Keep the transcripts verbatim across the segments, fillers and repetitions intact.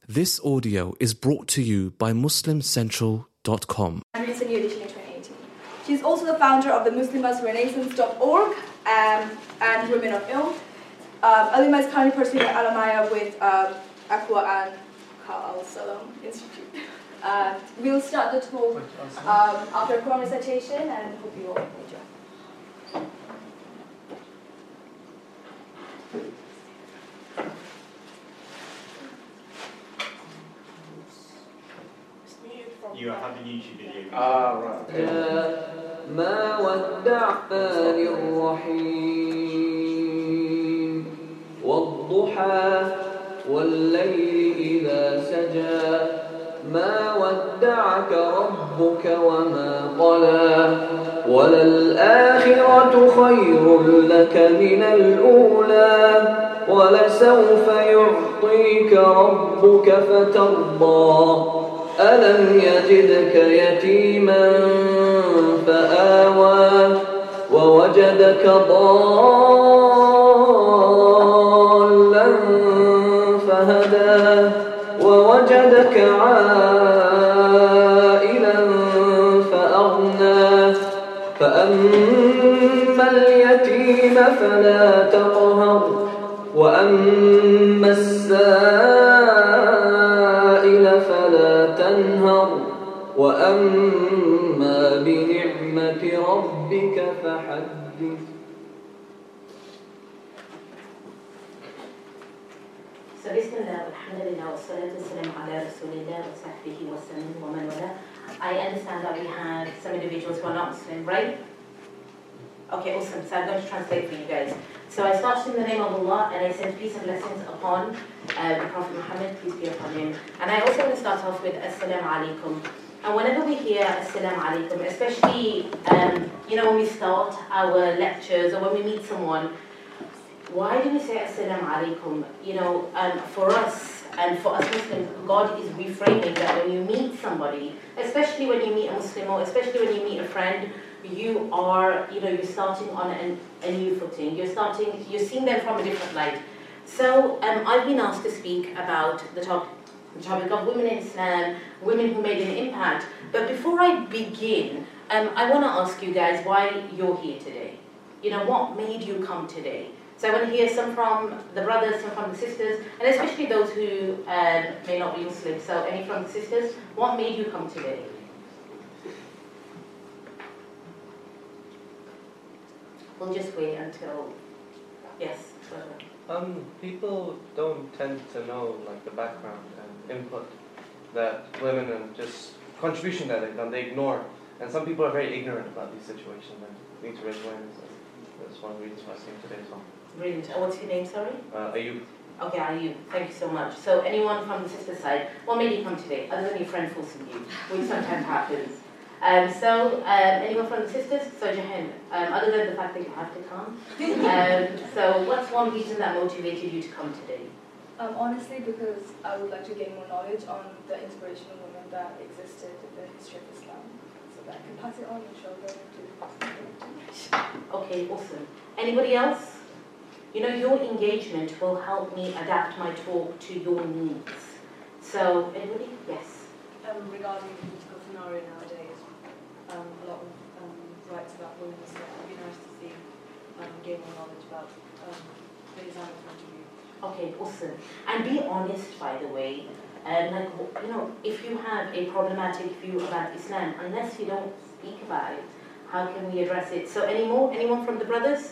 This audio is brought to you by Muslim Central dot com. And it's a new edition in twenty eighteen. She's also the founder of the Muslimas Renaissance dot org um, and Women of Ilm. Um, Alima is currently pursuing an Alamaya with um, Aqwa and Al Salam Institute. Uh, we'll start the talk um, after a Quran recitation and hope you all enjoy. You have a YouTube video. Ah, right. ما ودعتني الرحيم والضحى والليل إذا سجى ما ودعك ربك وما قلى وللآخرة خير لك من الأولى ولسوف يعطيك ربك فترضى ألم يجدك يتيما فآوى ووجدك ضالا فهدى ووجدك عائلا فأغنى فأما اليتيم فلا تقهر وأما السائل فلا تنهر وأما بنعمة ربك فحدث. So Bismillah, Alhamdulillah, wassalatu wassalamu ala Rasulillah wa sahbihi wa sallam wa man wala. I understand that we have some individuals who are not Muslim, right? Okay, awesome. So I'm going to translate for you guys. So I started in the name of Allah and I send peace and blessings upon uh, the Prophet Muhammad, peace be upon him. And I also want to start off with Assalamu alaikum. And whenever we hear Assalamu alaikum, especially um, you know, when we start our lectures or when we meet someone, why do we say Assalamu alaikum? You know, um, for us and for us Muslims, God is reframing that when you meet somebody, especially when you meet a Muslim or especially when you meet a friend, you are, you know, you're starting on an, a new footing. You're starting, you're seeing them from a different light. So um, I've been asked to speak about the topic, the topic of women in Islam, women who made an impact. But before I begin, um, I want to ask you guys why you're here today. You know, what made you come today? So I want to hear some from the brothers, some from the sisters, and especially those who um, may not be Muslim. So any from the sisters, what made you come today? We'll just wait until, yes, brother. Um, people don't tend to know like the background and input that women and just contribution that they've done, they ignore. And some people are very ignorant about these situations and need to raise awareness. That's one of the reasons why I came today as well. Brilliant. Oh, what's your name, sorry? Uh, Ayub. Okay, Ayub. Thank you so much. So anyone from the sister side, what made you come today, other than your friend forcing you, which sometimes happens? Um, so, um, anyone from the sisters? So, Jahan, um, other than the fact that you have to come, um, so what's one reason that motivated you to come today? Um, honestly, because I would like to gain more knowledge on the inspirational women that existed in the history of Islam, so that I can pass it on and show them to. Okay, awesome. Anybody else? You know, your engagement will help me adapt my talk to your needs. So, anybody? Yes. Um, regarding the political scenario nowadays, um, a lot of um, rights about women and stuff. It'd be nice to see um, gain more knowledge about um, the Islamic point of view. Okay, awesome. And be honest, by the way. And like, you know, if you have a problematic view about Islam, unless you don't speak about it, how can we address it? So, any more? Anyone from the brothers?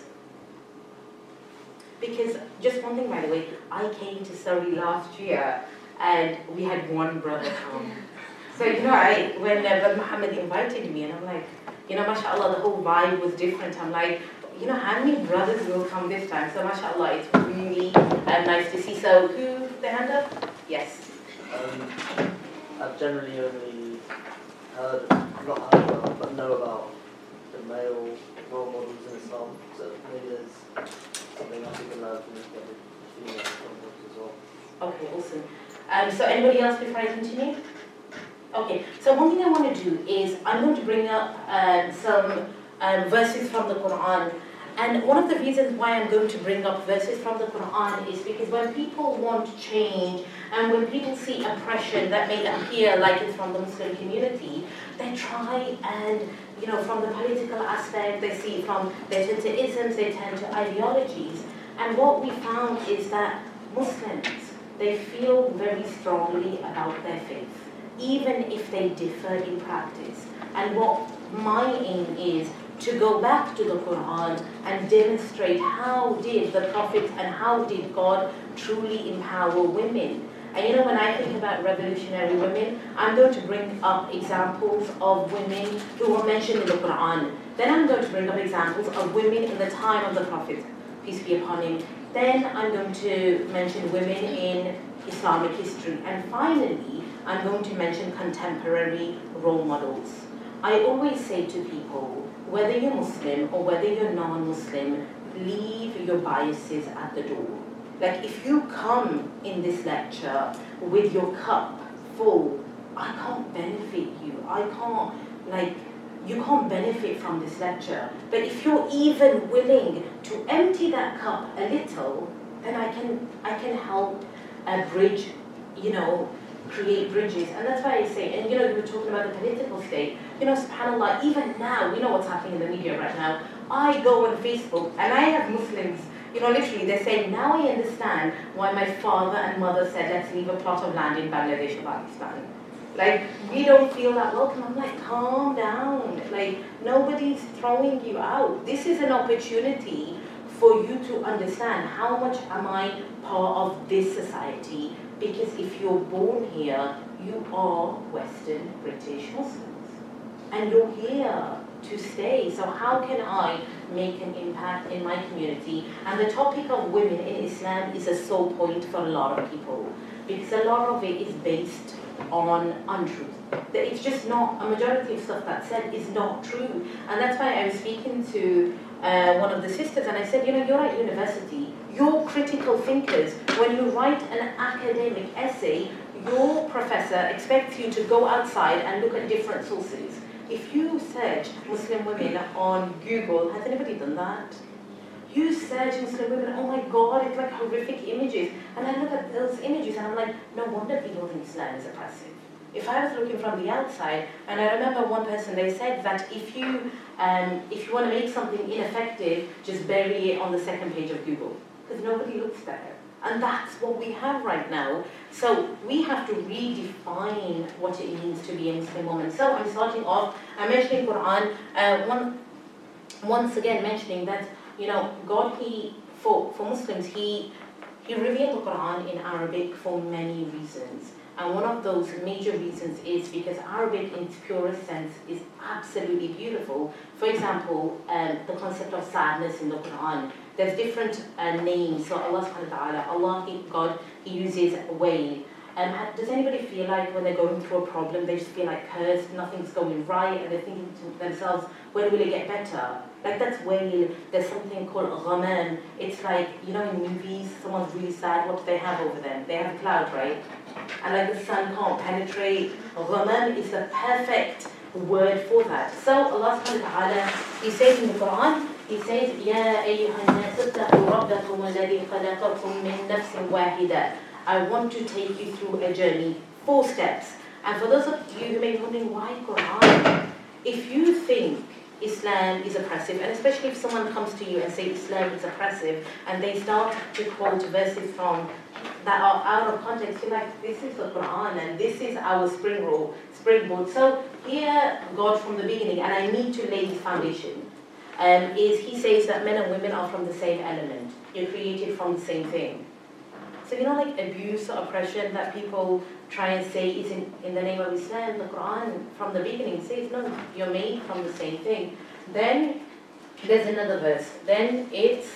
Because just one thing, by the way, I came to Surrey last year, and we had one brother come. So, you know, I, when uh, Brother Muhammad invited me, and I'm like, you know, mashallah, the whole vibe was different. I'm like, you know, how many brothers will come this time? So, mashallah, it's really uh, nice to see. So, who put their hand up? Yes. Um, I've generally only heard, not heard about, but know about the male role models in Islam. So, maybe there's something else you can learn from the female role models as well. Okay, awesome. Um, so, anybody else before I continue? Okay, so one thing I want to do is I'm going to bring up um, some um, verses from the Quran And one of the reasons why I'm going to bring up verses from the Quran is because when people want change and when people see oppression that may appear like it's from the Muslim community, they try and, you know, from the political aspect, they see it from, they turn to isms, they turn to ideologies. And what we found is that Muslims, they feel very strongly about their faith, even if they differ in practice. And what my aim is to go back to the Quran and demonstrate how did the Prophet and how did God truly empower women. And you know, when I think about revolutionary women, I'm going to bring up examples of women who were mentioned in the Quran. Then I'm going to bring up examples of women in the time of the Prophet, peace be upon him. Then I'm going to mention women in Islamic history. And finally, I'm going to mention contemporary role models. I always say to people, whether you're Muslim or whether you're non-Muslim, leave your biases at the door. Like if you come in this lecture with your cup full, I can't benefit you. I can't, like, you can't benefit from this lecture. But if you're even willing to empty that cup a little, then I can, I can help uh, bridge, you know, create bridges. And that's why I say, and you know, you were talking about the political state. You know, subhanAllah, even now, we know what's happening in the media right now. I go on Facebook and I have Muslims, you know, literally, they're saying, now I understand why my father and mother said, let's leave a plot of land in Bangladesh or Pakistan. Like, we don't feel that welcome. I'm like, calm down. Like, nobody's throwing you out. This is an opportunity for you to understand how much am I part of this society. Because if you're born here, you are Western British Muslims. And you're here to stay. So how can I make an impact in my community? And the topic of women in Islam is a sore point for a lot of people. Because a lot of it is based on untruth. It's just not, a majority of stuff that's said is not true. And that's why I was speaking to uh, one of the sisters and I said, you know, you're at university, you're critical thinkers. When you write an academic essay, your professor expects you to go outside and look at different sources. If you search Muslim women on Google, has anybody done that? You search Muslim women, oh my God, it's like horrific images. And I look at those images and I'm like, no wonder people think Islam is oppressive. If I was looking from the outside, and I remember one person, they said that if you, um, if you want to make something ineffective, just bury it on the second page of Google. Because nobody looks there. And that's what we have right now. So we have to redefine what it means to be a Muslim woman. So I'm starting off, I'm mentioning Quran, uh, one, once again mentioning that, you know, God, he, for, for Muslims, he, he revealed the Quran in Arabic for many reasons. And one of those major reasons is because Arabic in its purest sense is absolutely beautiful. For example, um, the concept of sadness in the Quran. There's different uh, names. So Allah subhanahu wa ta'ala, Allah, he, God, He uses wail. Um, does anybody feel like when they're going through a problem, they just feel like cursed, nothing's going right, and they're thinking to themselves, when will it get better? Like that's wail. There's something called ghamam. It's like, you know, in movies, someone's really sad, what do they have over them? They have a cloud, right? And like the sun can't penetrate. Ghamam is the perfect word for that. So Allah subhanahu wa ta'ala, He says in the Quran, He says, يَا أَيُّهَا النَّاسُ اتَّقُوا رَبَّكُمُ الَّذِي خَلَقَكُم مِّن نَفْسٍ وَاحِدَةٍ. I want to take you through a journey, four steps. And for those of you who may be wondering, why Quran? If you think Islam is oppressive, and especially if someone comes to you and say Islam is oppressive, and they start to quote verses from that are out of context, you're like, this is the Quran, and this is our springboard. springboard. So here, God from the beginning, and I need to lay this foundation, um, is He says that men and women are from the same element. You're created from the same thing. So you know, like abuse or oppression that people try and say is in, in the name of Islam, the Quran from the beginning says, no, you're made from the same thing. Then there's another verse. Then it's,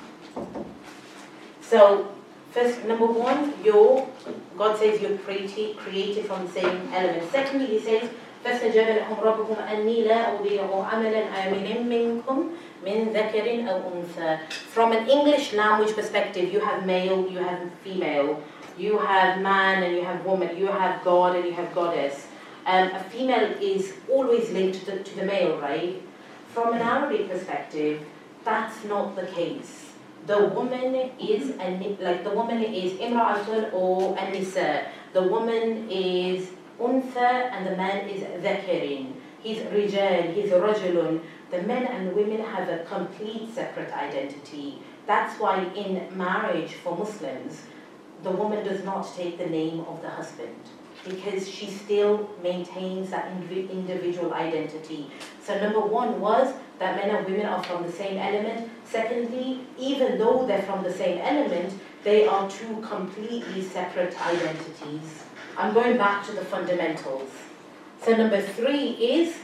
so first, number one, you're, God says you're created, created from the same element. Secondly, He says, فَاسْتَجَابَ لَهُمْ رَبُّهُمْ أَنِّي لَا أُضِيعُ عَمَلًا عَامِلٍ مِّنكُمْ مِنْ ذَكَرٍ أَوْ أُنْثَى. From an English language perspective, you have male, you have female, you have man and you have woman, you have God and you have goddess. Um, a female is always linked to the, to the male, right? From an Arabic perspective, That's not the case. The woman is, an, like the woman is imra'atun or an-nisa. The woman is untha and the man is dhakarin. He's rijal, he's rajulun. The men and the women have a complete separate identity. That's why in marriage for Muslims, the woman does not take the name of the husband, because she still maintains that indiv- individual identity. So number one was that men and women are from the same element. Secondly, even though they're from the same element, they are two completely separate identities. I'm going back to the fundamentals. So number three is,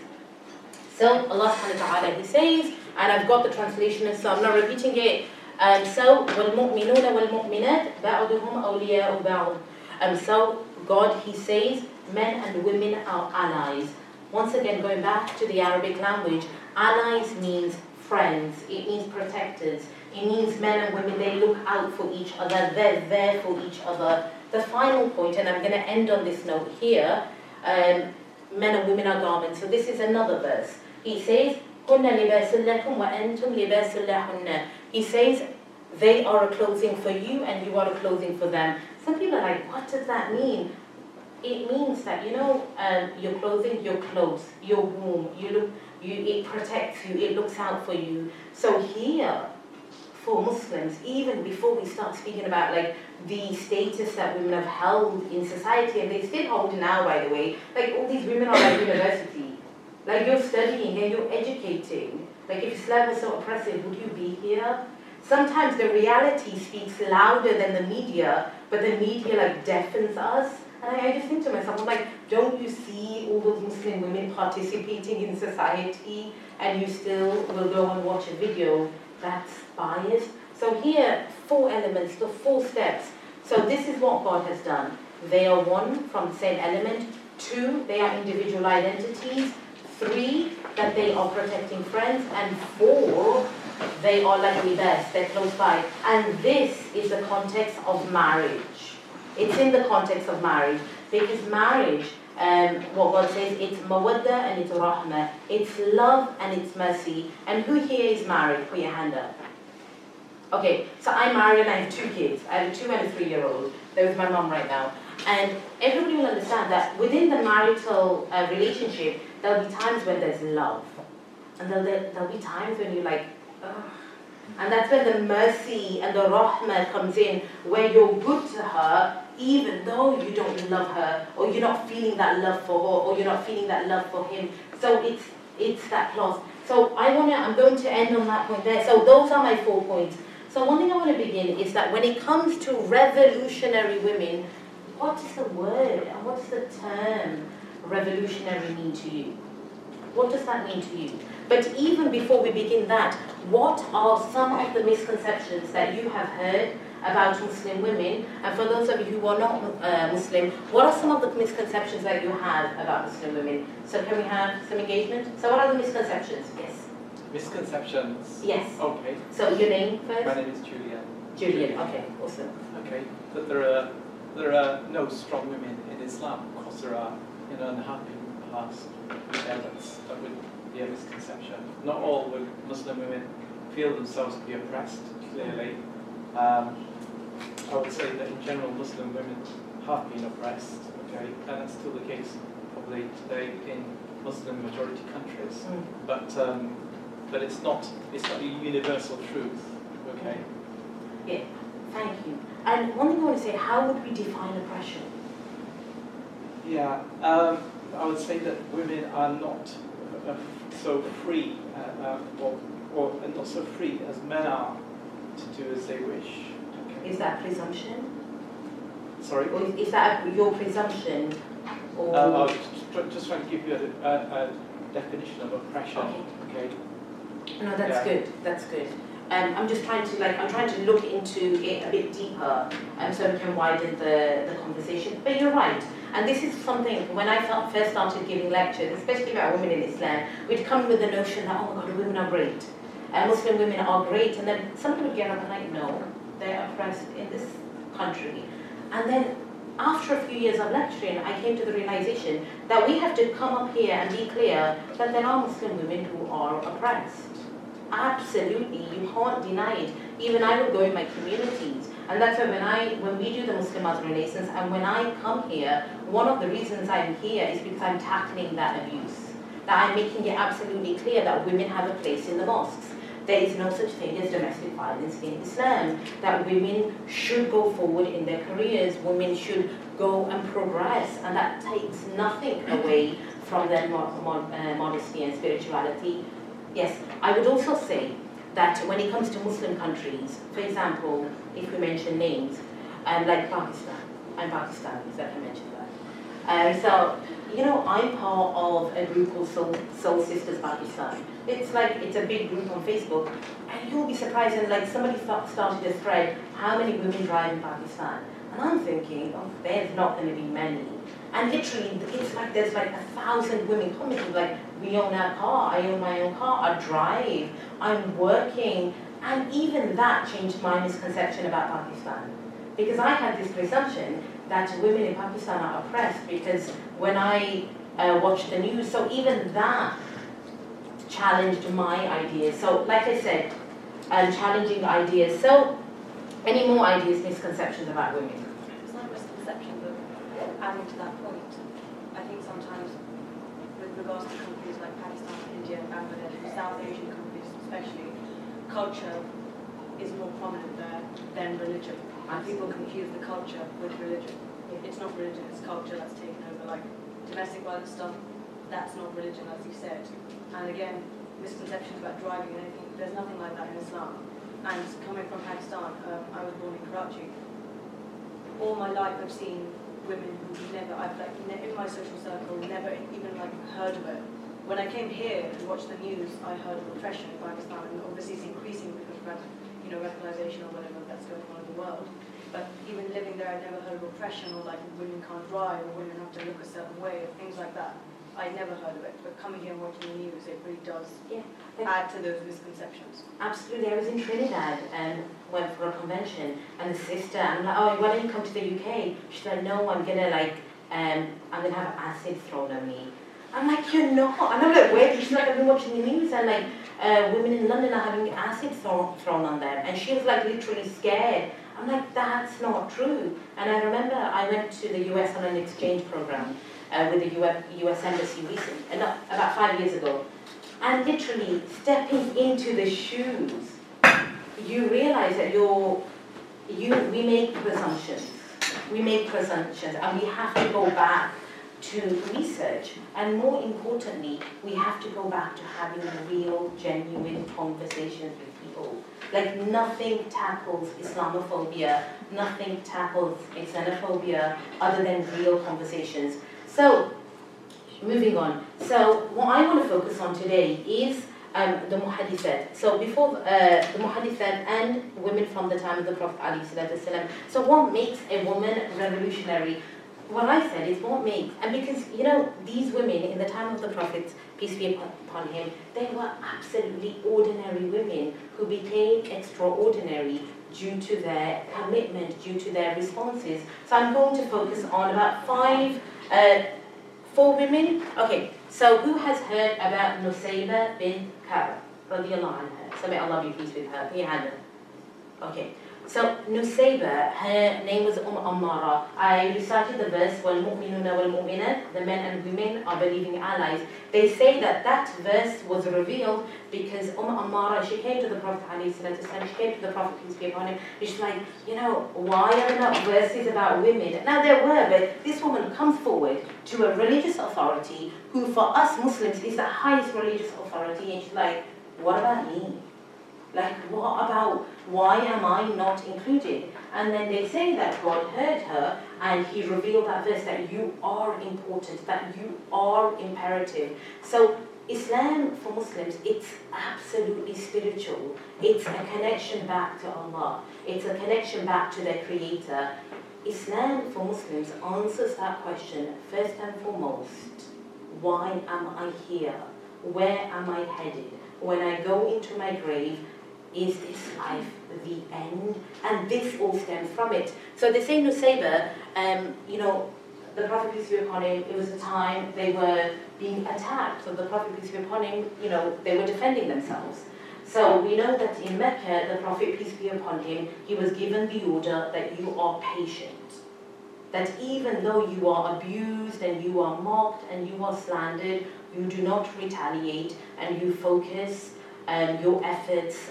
so Allah subhanahu wa ta'ala, He says, and I've got the translation, so I'm not repeating it. Um, so, وَالْمُؤْمِنُونَ وَالْمُؤْمِنَاتِ بَعْضُهُمْ أَوْلِيَاءُ بَعْضٍ. Um, so, God, He says, men and women are allies. Once again, going back to the Arabic language, allies means friends, it means protectors, it means men and women, they look out for each other, they're there for each other. The final point, and I'm going to end on this note here, um, men and women are garments. So this is another verse. He says, كُنَّ لِبَاسٌ لَكُمْ وَأَنْتُمْ لِبَاسٌ لَهُنَّ. He says, they are a clothing for you and you are a clothing for them. Some people are like, what does that mean? It means that, you know, um, your clothing, your clothes, your womb, you look, you, it protects you, it looks out for you. So here, for Muslims, even before we start speaking about like the status that women have held in society, and they still hold now, by the way, like all these women are at university, like you're studying and you're educating. Like if Islam was so oppressive, would you be here? Sometimes the reality speaks louder than the media, but the media like deafens us. And I, I just think to myself, I'm like, don't you see all those Muslim women participating in society and you still will go and watch a video that's biased? So here, four elements, the four steps. So this is what God has done. They are one, from the same element. Two, they are individual identities. Three, that they are protecting friends. And four, they are like libas, they're close by. And this is the context of marriage. It's in the context of marriage. Because marriage, um, what God says, it's mawadda and it's rahmah. It's love and it's mercy. And who here is married? Put your hand up. Okay, so I'm married and I have two kids. I have a two and a three-year-old. They're with my mom right now. And everybody will understand that within the marital uh, relationship, there'll be times when there's love. And there'll, there'll be times when you're like, ugh. And that's when the mercy and the rahmah comes in, where you're good to her, even though you don't love her, or you're not feeling that love for her, or you're not feeling that love for him. So it's it's that clause. So I wanna, I'm going to end on that point there. So those are my four points. So one thing I want to begin is that when it comes to revolutionary women, what is the word and what does the term revolutionary mean to you? What does that mean to you? But even before we begin that, what are some of the misconceptions that you have heard about Muslim women? And for those of you who are not uh, Muslim, what are some of the misconceptions that you have about Muslim women? So can we have some engagement? So what are the misconceptions? Yes. Misconceptions? Yes. Okay. So your name first? My name is Julian. Julian, okay, awesome. Okay. That there are there are no strong women in Islam, because there are, you know, unhappy past elements that would be a misconception. Not all Muslim women feel themselves to be oppressed, clearly. Um, I would say that in general Muslim women have been oppressed, okay, and that's still the case probably today in Muslim majority countries. Mm. But um, but it's not it's not a universal truth, okay? Yeah, thank you. And one thing I want to say, how would we define oppression? Yeah, um, I would say that women are not uh, so free, uh, uh, or, or not so free as men are to do as they wish. Okay. Is that presumption? Sorry? Or is, is that your presumption? Or Um, I was just, just trying to give you a, a, a definition of oppression. Okay. Okay. No, that's Yeah. good. That's good. Um, I'm just trying to like I'm trying to look into it a bit deeper, um, so we can widen the, the conversation. But you're right, and this is something when I first started giving lectures, especially about women in Islam, we'd come with the notion that oh my God, women are great, uh, Muslim women are great, and then somebody would get up and like, no, they're oppressed in this country, and then after a few years of lecturing, I came to the realization that we have to come up here and be clear that there are Muslim women who are oppressed. absolutely, you can't deny it. Even I would go in my communities, and that's why when I, when we do the Muslim Mother Renaissance, and when I come here, one of the reasons I'm here is because I'm tackling that abuse. That I'm making it absolutely clear that women have a place in the mosques. There is no such thing as domestic violence in Islam. That women should go forward in their careers, women should go and progress, and that takes nothing away from their mo mo uh, modesty and spirituality. Yes, I would also say that when it comes to Muslim countries, for example, if we mention names, um, like Pakistan, I'm Pakistani, so I can mention that. Uh, so, you know, I'm part of a group called Soul, Soul Sisters Pakistan. It's like, it's a big group on Facebook, and you'll be surprised, and like somebody started a thread, how many women drive in Pakistan? And I'm thinking, oh, there's not going to be many. And literally, it's like there's like a thousand women commenting, like, we own our car, I own my own car, I drive, I'm working. And even that changed my misconception about Pakistan. Because I had this presumption that women in Pakistan are oppressed, because when I uh, watched the news, so even that challenged my ideas. So like I said, um, challenging ideas. So any more ideas, misconceptions about women? It's not a misconception, but adding to that point, I think sometimes with regards to countries like Pakistan, India, Bangladesh, and South Asian countries especially, culture is more prominent there than religion. And people confuse the culture with religion. It's not religion, it's culture that's taken over. Like domestic violence stuff, that's not religion, as you said. And again, misconceptions about driving and anything, there's nothing like that in Islam. And coming from Pakistan, um, I was born in Karachi. All my life I've seen women who never, I've like, in my social circle, never even like heard of it. When I came here to watch the news, I heard of oppression in Pakistan, and obviously it's increasing because of, you know, radicalization or whatever that's going on in the world. But even living there, I'd never heard of oppression, or like women can't drive, or women have to look a certain way, or things like that. I'd never heard of it, but coming here and watching the news, it really does yeah. add to those misconceptions. Absolutely. I was in Trinidad and went for a convention, and the sister, and I'm like, oh, why don't you come to the U K? She's like, no, I'm gonna like, um, I'm gonna have acid thrown at me. I'm like, you're not. And I'm like, wait. She's like, I've been watching the news, and like, uh, women in London are having acid thrown thrown on them, and she was like literally scared. I'm like, that's not true. And I remember I went to the U S on an exchange program uh, with the U S Embassy recently, uh, not, about five years ago. And literally stepping into the shoes, you realize that you're, you, we make presumptions. We make presumptions, and we have to go back to research. And more importantly, we have to go back to having real, genuine conversations with people. Like nothing tackles Islamophobia, nothing tackles xenophobia other than real conversations. So, moving on. So, what I want to focus on today is um, the Muhaddithat. So, before uh, the Muhaddithat and women from the time of the Prophet ﷺ. So, what makes a woman revolutionary? What I said is what makes, and because, you know, these women in the time of the Prophet, peace be upon him, they were absolutely ordinary women who became extraordinary due to their commitment, due to their responses. So I'm going to focus on about five, uh, four women. Okay, so who has heard about Nusayba bint Ka'b, radiyallahu anha? So may Allah be pleased with her. Put your hand up. Okay. So Nusayba, her name was Umm Ammara. I recited the verse, وَالْمُؤْمِنُونَ وَالْمُؤْمِنَاتِ, the men and women are believing allies. They say that that verse was revealed because Umm Ammara, she came to the Prophet ﷺ, she came to the Prophet, peace be upon him, she's like, you know, why are there not verses about women? Now there were, but this woman comes forward to a religious authority who for us Muslims is the highest religious authority, and she's like, what about me? Like, what about, why am I not included? And then they say that God heard her and he revealed that verse, that you are important, that you are imperative. So Islam for Muslims, it's absolutely spiritual. It's a connection back to Allah. It's a connection back to their Creator. Islam for Muslims answers that question first and foremost. Why am I here? Where am I headed? When I go into my grave, is this life the end? And this all stems from it. So they say Nusayba, um, you know, the Prophet peace be upon him, it was a time they were being attacked. So the Prophet peace be upon him, you know, they were defending themselves. So we know that in Mecca, the Prophet, peace be upon him, he was given the order that you are patient. That even though you are abused and you are mocked and you are slandered, you do not retaliate and you focus um, your efforts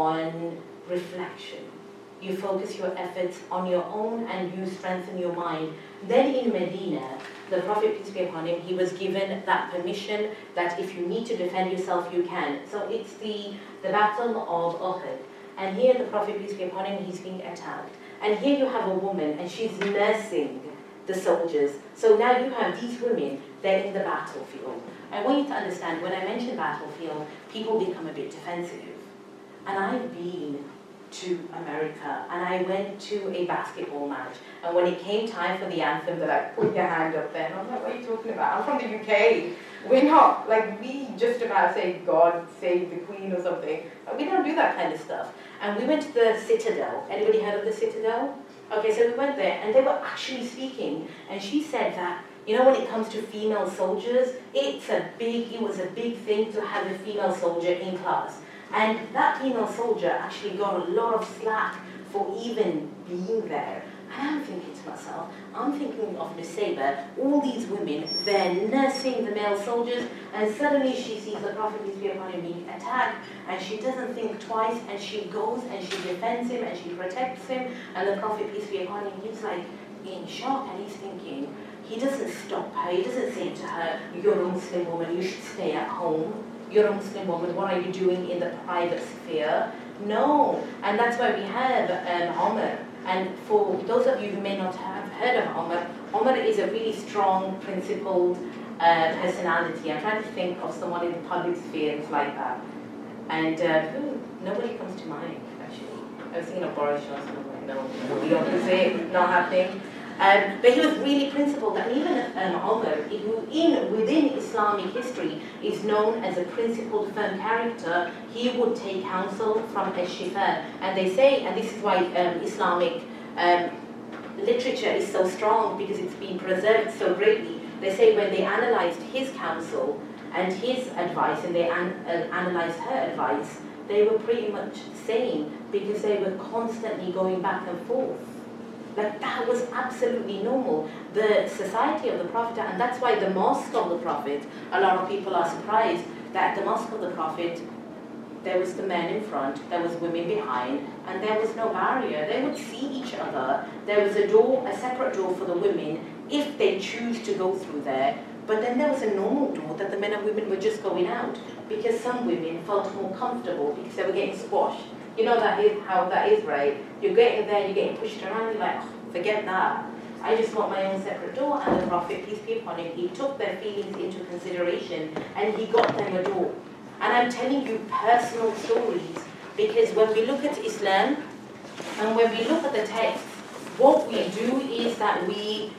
on reflection. You focus your efforts on your own and you strengthen your mind. Then in Medina, the Prophet, peace be upon him, he was given that permission that if you need to defend yourself, you can. So it's the, the battle of Uhud. And here the Prophet, peace be upon him, he's being attacked. And here you have a woman and she's nursing the soldiers. So now you have these women, they're in the battlefield. I want you to understand, when I mention battlefield, people become a bit defensive. And I've been to America and I went to a basketball match, and when it came time for the anthem, they're like, put your hand up there, and I'm like, what are you talking about? I'm from the U K. We're not, like, we just about say God save the Queen or something. We don't do that kind of stuff. And we went to the Citadel. Anybody heard of the Citadel? Okay, so we went there and they were actually speaking, and she said that, you know, when it comes to female soldiers, it's a big, it was a big thing to have a female soldier in class. And that female soldier actually got a lot of slack for even being there. And I'm thinking to myself, I'm thinking of Nusayba, all these women, they're nursing the male soldiers, and suddenly she sees the Prophet, peace be upon him, being attacked, and she doesn't think twice, and she goes and she defends him and she protects him, and the Prophet, peace be upon him, he's like in shock, and he's thinking, he doesn't stop her, he doesn't say to her, you're a Muslim woman, you should stay at home. You're a Muslim woman, what are you doing in the private sphere? No, and that's why we have um, Umar. And for those of you who may not have heard of Umar, Umar is a really strong, principled uh, personality. I'm trying to think of someone in the public sphere who's like that. And uh, ooh, nobody comes to mind, actually. I was thinking of Boris Johnson, I'm like, no, the opposite, not happening. Um, but he was really principled, and even um, Umar, who in, within Islamic history is known as a principled, firm character, he would take counsel from Ash-Shifa. And they say, and this is why um, Islamic um, literature is so strong, because it's been preserved so greatly. They say when they analyzed his counsel and his advice, and they an, uh, analyzed her advice, they were pretty much sane, because they were constantly going back and forth. Like, that was absolutely normal. The society of the Prophet, and that's why the mosque of the Prophet, a lot of people are surprised that at the mosque of the Prophet, there was the men in front, there was women behind, and there was no barrier. They would see each other. There was a door, a separate door for the women, if they choose to go through there. But then there was a normal door that the men and women were just going out, because some women felt more comfortable because they were getting squashed. You know that is how that is, right? You're getting there, you're getting pushed around, you're like, oh, forget that. I just want my own separate door. And the Prophet, peace be upon him, he took their feelings into consideration and he got them a door. And I'm telling you personal stories, because when we look at Islam and when we look at the text, what we do is that we,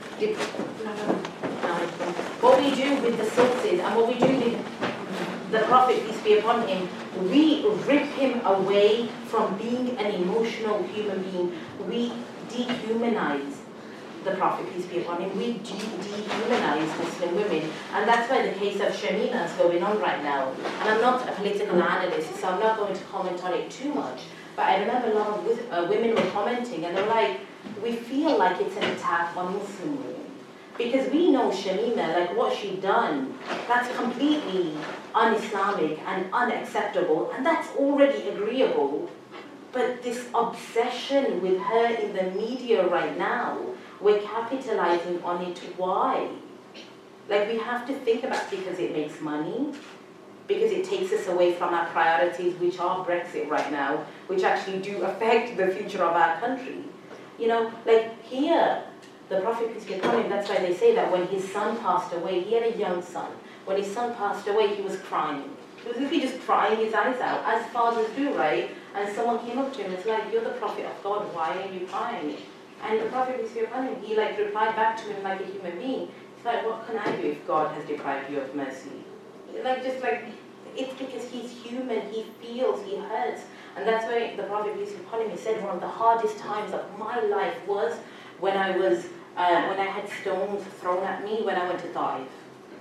what we do with the sources and what we do with the Prophet, peace be upon him, we rip him away from being an emotional human being. We dehumanize the Prophet, peace be upon him. We de dehumanize Muslim women. And that's why the case of Shamima is going on right now. And I'm not a political analyst, so I'm not going to comment on it too much. But I remember a lot of uh, women were commenting, and they're like, we feel like it's an attack on Muslim women. Because we know Shamima, like what she done, that's completely un-Islamic and unacceptable, and that's already agreeable. But this obsession with her in the media right now, we're capitalizing on it. Why? Like, we have to think about, because it makes money, because it takes us away from our priorities, which are Brexit right now, which actually do affect the future of our country. You know, like here, the Prophet, peace be upon him, that's why they say that when his son passed away, he had a young son. When his son passed away, he was crying. He was literally just crying his eyes out, as fathers do, right? And someone came up to him and was like, you're the Prophet of God, why are you crying? And the Prophet, peace be upon him, he like replied back to him like a human being. He's like, what can I do if God has deprived you of mercy? Like, just like, it's because he's human, he feels, he hurts. And that's why the Prophet, peace be upon him, he said one of the hardest times of my life was when I was, uh, when I had stones thrown at me when I went to Taif.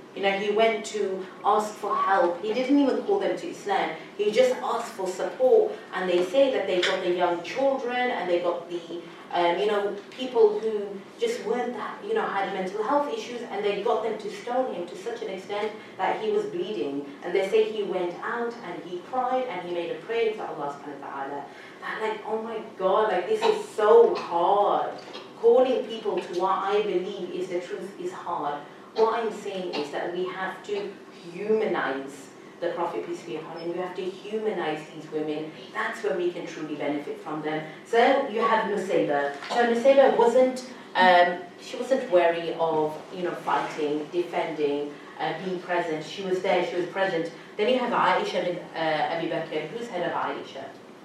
You know, he went to ask for help. He didn't even call them to Islam. He just asked for support. And they say that they got the young children and they got the, um, you know, people who just weren't that, you know, had mental health issues, and they got them to stone him to such an extent that he was bleeding. And they say he went out and he cried and he made a prayer to Allah subhanahu wa ta'ala. I'm like, oh my God, like this is so hard. Calling people to what I believe is the truth is hard. What I'm saying is that we have to humanize the Prophet, peace be upon him. We have to humanize these women. That's when we can truly benefit from them. So you have Nusayba. So Nusayba wasn't, um, she wasn't wary of, you know, fighting, defending, uh, being present. She was there, she was present. Then you have Aisha bin uh, Abi Bakr. Who's head of Aisha?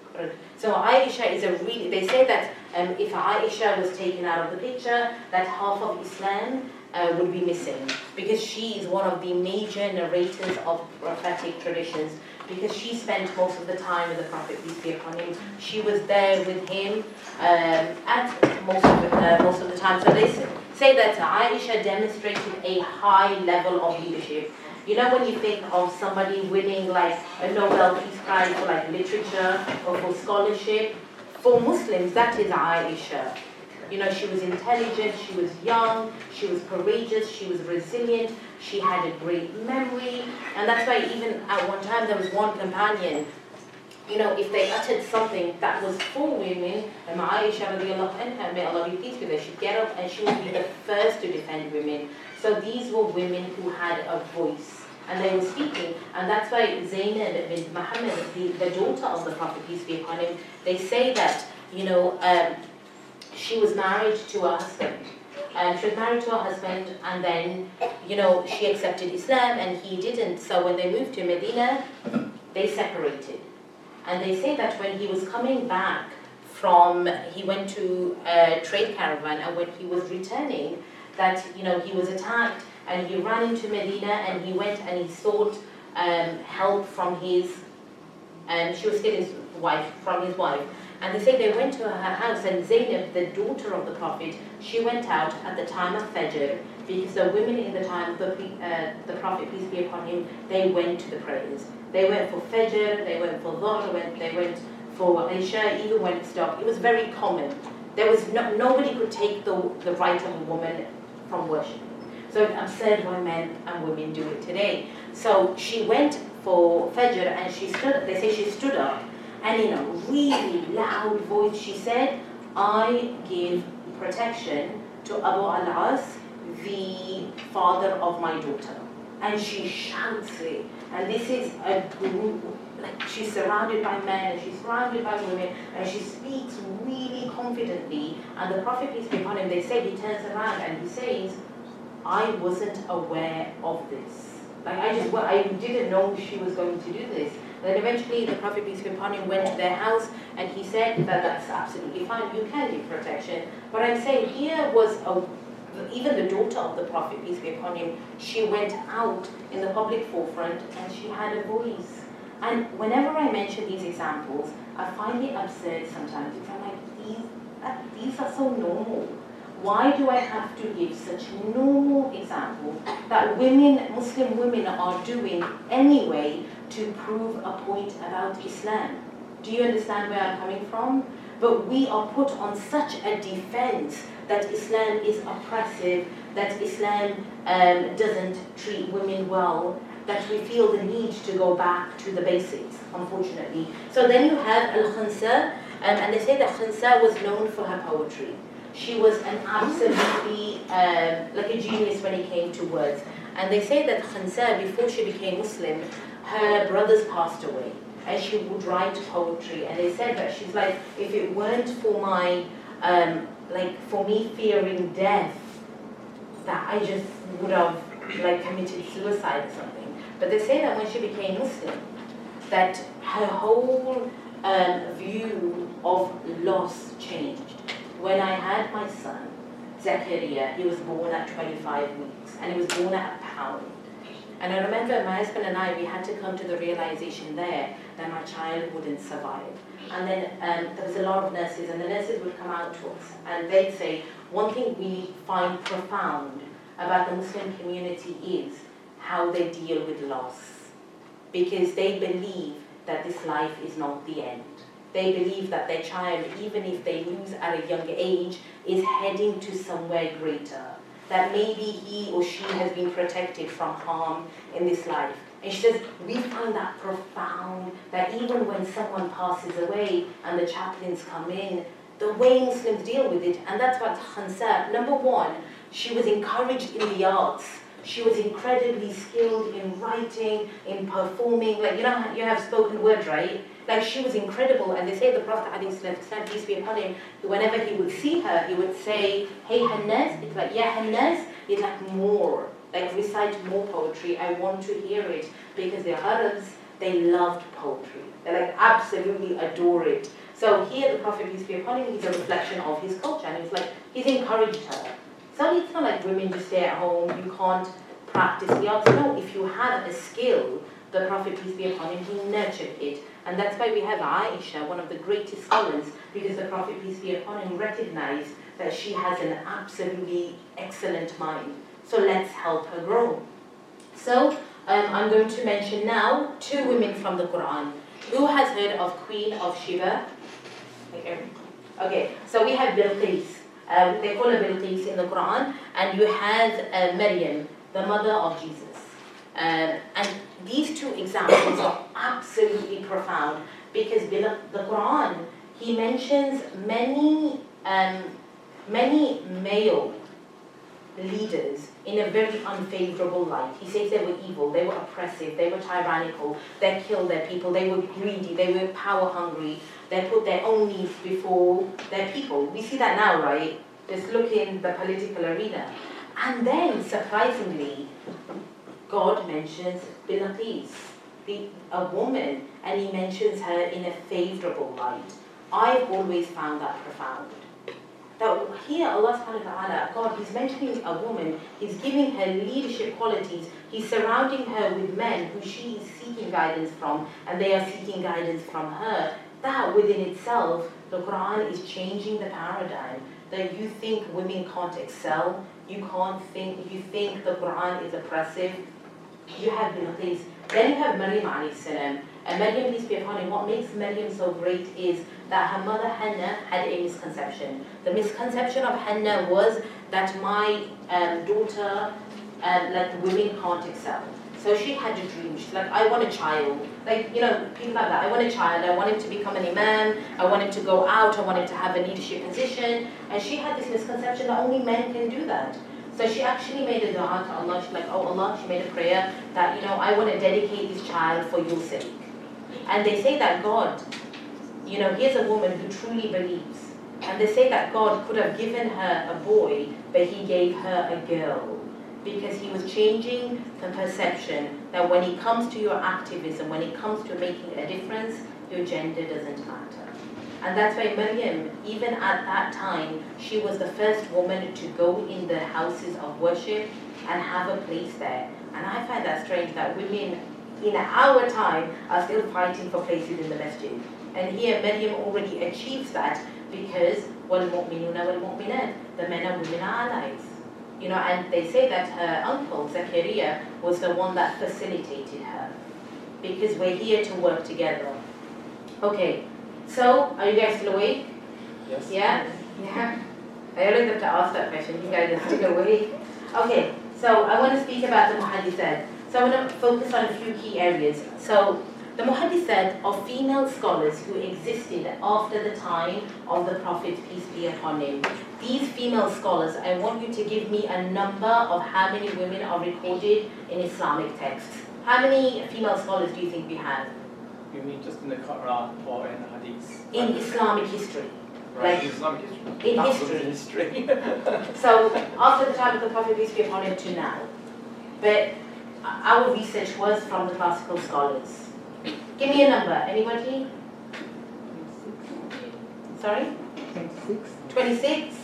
So Aisha is a really, they say that um, if Aisha was taken out of the picture, that half of Islam uh, would be missing, because she is one of the major narrators of prophetic traditions, because she spent most of the time with the Prophet, peace be upon him. She was there with him um, at most of, the, uh, most of the time. So they say that Aisha demonstrated a high level of leadership. You know, when you think of somebody winning like a Nobel Peace Prize for like literature or for scholarship, for Muslims, that is Aisha. You know, she was intelligent, she was young, she was courageous, she was resilient, she had a great memory, and that's why even at one time there was one companion, you know, if they uttered something that was for women, and Aisha radiallahu anha, may Allah be pleased with her, she'd get up and she would be the first to defend women. So these were women who had a voice, and they were speaking, and that's why Zainab bin Muhammad, the, the daughter of the Prophet, peace be upon him, they say that, you know, um, she was married to her husband. Um, she was married to her husband, and then, you know, she accepted Islam and he didn't. So when they moved to Medina, they separated. And they say that when he was coming back from, he went to a trade caravan, and when he was returning, that, you know, he was attacked, and he ran into Medina, and he went and he sought um, help from his, um, she was still his wife, from his wife. And they say they went to her house, and Zainab, the daughter of the Prophet, she went out at the time of Fajr, because the women in the time of the, uh, the Prophet, peace be upon him, they went to the prayers. They went for Fajr, they went for Dhuhr, they went for Isha, even when it's dark. It was very common. There was no, nobody could take the, the right of a woman from worship. So it's absurd why men and women do it today. So she went for Fajr, and she stood, they say she stood up, and in a really loud voice she said, I give protection to Abu al-As, the father of my daughter. And she shouts it. And this is a group, like she's surrounded by men, and she's surrounded by women, and she speaks really confidently. And the Prophet, peace be upon him, they say he turns around and he says, I wasn't aware of this. Like I just, well, I didn't know she was going to do this. Then eventually the Prophet, peace be upon him, went to their house, and he said that that's absolutely fine, you can give protection. But I'm saying here was a, even the daughter of the Prophet, peace be upon him, she went out in the public forefront and she had a voice. And whenever I mention these examples, I find it absurd sometimes, because I'm like, these, that, these are so normal. Why do I have to give such normal examples that women, Muslim women are doing anyway to prove a point about Islam? Do you understand where I'm coming from? But we are put on such a defense that Islam is oppressive, that Islam um, doesn't treat women well, that we feel the need to go back to the basics, unfortunately. So then you have Al-Khansa, um, and they say that Khansa was known for her poetry. She was an absolutely, um, like a genius when it came to words. And they say that Khansa, before she became Muslim, her brothers passed away, and she would write poetry. And they said that she's like, if it weren't for my, um, like for me fearing death, that I just would have like committed suicide or something. But they say that when she became Muslim, that her whole um, view of loss changed. When I had my son, Zakaria, he was born at twenty-five weeks, and he was born at a pound. And I remember my husband and I, we had to come to the realization there that my child wouldn't survive. And then um, there was a lot of nurses, and the nurses would come out to us, and they'd say, one thing we find profound about the Muslim community is how they deal with loss, because they believe that this life is not the end. They believe that their child, even if they lose at a younger age, is heading to somewhere greater, that maybe he or she has been protected from harm in this life. And she says, we find that profound, that even when someone passes away and the chaplains come in, the way Muslims deal with it, and that's what Khansa, number one, she was encouraged in the arts. She was incredibly skilled in writing, in performing, like, you know, you have spoken word, right? Like, she was incredible, and they say the Prophet, ﷺ, peace be upon him, whenever he would see her, he would say, hey Hannas, it's like, yeah Hannas, it's like more, like recite more poetry, I want to hear it, because the Arabs, they loved poetry. They like absolutely adore it. So here the Prophet, peace be upon him, he's a reflection of his culture, and it's like, he's encouraged her. So it's not like women just stay at home, you can't practice the arts. No, if you have a skill, the Prophet, peace be upon him, he nurtured it. And that's why we have Aisha, one of the greatest scholars, because the Prophet, peace be upon him, recognized that she has an absolutely excellent mind. So let's help her grow. So um, I'm going to mention now two women from the Quran. Who has heard of Queen of Sheba? Okay, so we have Bilqis. Um, they call her Bilqis in the Quran, and you have uh, Maryam, the mother of Jesus. Um, and these two examples are absolutely profound, because the Quran, he mentions many, um, many male leaders in a very unfavorable light. He says they were evil, they were oppressive, they were tyrannical, they killed their people, they were greedy, they were power hungry, they put their own needs before their people. We see that now, right? Just look in the political arena. And then, surprisingly, God mentions Bilqis, the a woman, and he mentions her in a favorable light. I've always found that profound. That here Allah subhanahu wa ta'ala, God, he's mentioning a woman, he's giving her leadership qualities, he's surrounding her with men who she is seeking guidance from, and they are seeking guidance from her. That within itself, the Quran is changing the paradigm. That you think women can't excel, you can't think, you think the Quran is oppressive. You have Bilqis. Then you have Maryam alayhi salam. And Maryam, peace be upon him, what makes Maryam so great is that her mother Hannah had a misconception. The misconception of Hannah was that my um, daughter, um, like women can't excel. So she had a dream. She's like, I want a child. Like, you know, people like that. I want a child. I want him to become an imam. I want him to go out. I want him to have a leadership position. And she had this misconception that only men can do that. So she actually made a dua to Allah. She's like, oh Allah, she made a prayer that, you know, I want to dedicate this child for your sake. And they say that God, you know, here's a woman who truly believes. And they say that God could have given her a boy, but he gave her a girl. Because he was changing the perception that when it comes to your activism, when it comes to making a difference, your gender doesn't matter. And that's why Maryam, even at that time, she was the first woman to go in the houses of worship and have a place there. And I find that strange that women in our time are still fighting for places in the masjid. And here Maryam already achieves that because وَالْمُؤْمِنُونَ وَالْمُؤْمِنَاتِ, the men and women are allies. You know, and they say that her uncle, Zachariah, was the one that facilitated her. Because we're here to work together. Okay, so are you guys still awake? Yes. Yeah? Yeah? I always have to ask that question. You guys are still awake? Okay, so I want to speak about the muhaddithat. So I want to focus on a few key areas. So the muhaddithat are female scholars who existed after the time of the Prophet, peace be upon him. These female scholars, I want you to give me a number of how many women are recorded in Islamic texts. How many female scholars do you think we have? You mean just in the Quran or in the Hadith? In Islamic history. Right, Like, in Islamic history. in Absolute history. history. So after the time of the Prophet, peace be upon him, to now. But our research was from the classical scholars. Give me a number. Anybody? Sorry? twenty-six. twenty-six?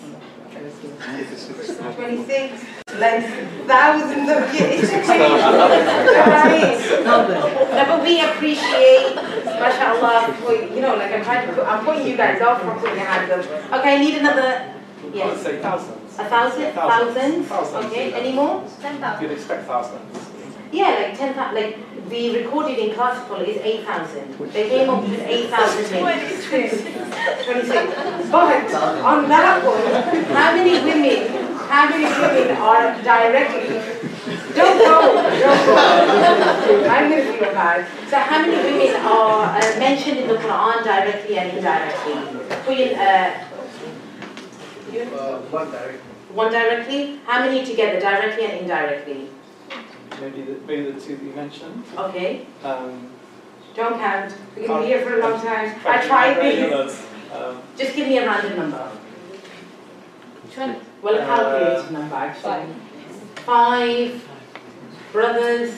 twenty-six? Like thousands of years. Right? No, but we appreciate, mashallah, for, you know, like I'm trying to put, I'm putting you guys off from putting your hands up. Okay, I need another, I would yes. say thousands. A thousand? Thousands. Thousands? Thousands. Okay, any more? ten thousand. You'd expect thousands. Yeah, like ten thousand, like the recorded in classical is eight thousand. They came up with eight thousand names. twenty-six. But on that one, how many women, how many women are directly, don't go, don't go. I'm going to feel bad. So how many women are uh, mentioned in the Quran directly and indirectly? Queen, uh, you? Uh, one directly. One directly? How many together, directly and indirectly? Maybe the, maybe the two that you mentioned. Okay. Um, Don't count. We're going Um, to be here for a long time. I Frankie, tried any this. others? Um, Just give me a random number. Well, a Uh, calculated number, actually. Five. Brothers.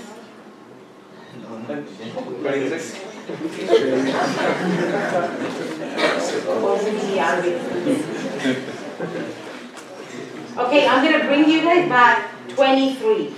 twenty-six. Wasn't the Arabic. Okay, I'm going to bring you guys back twenty-three.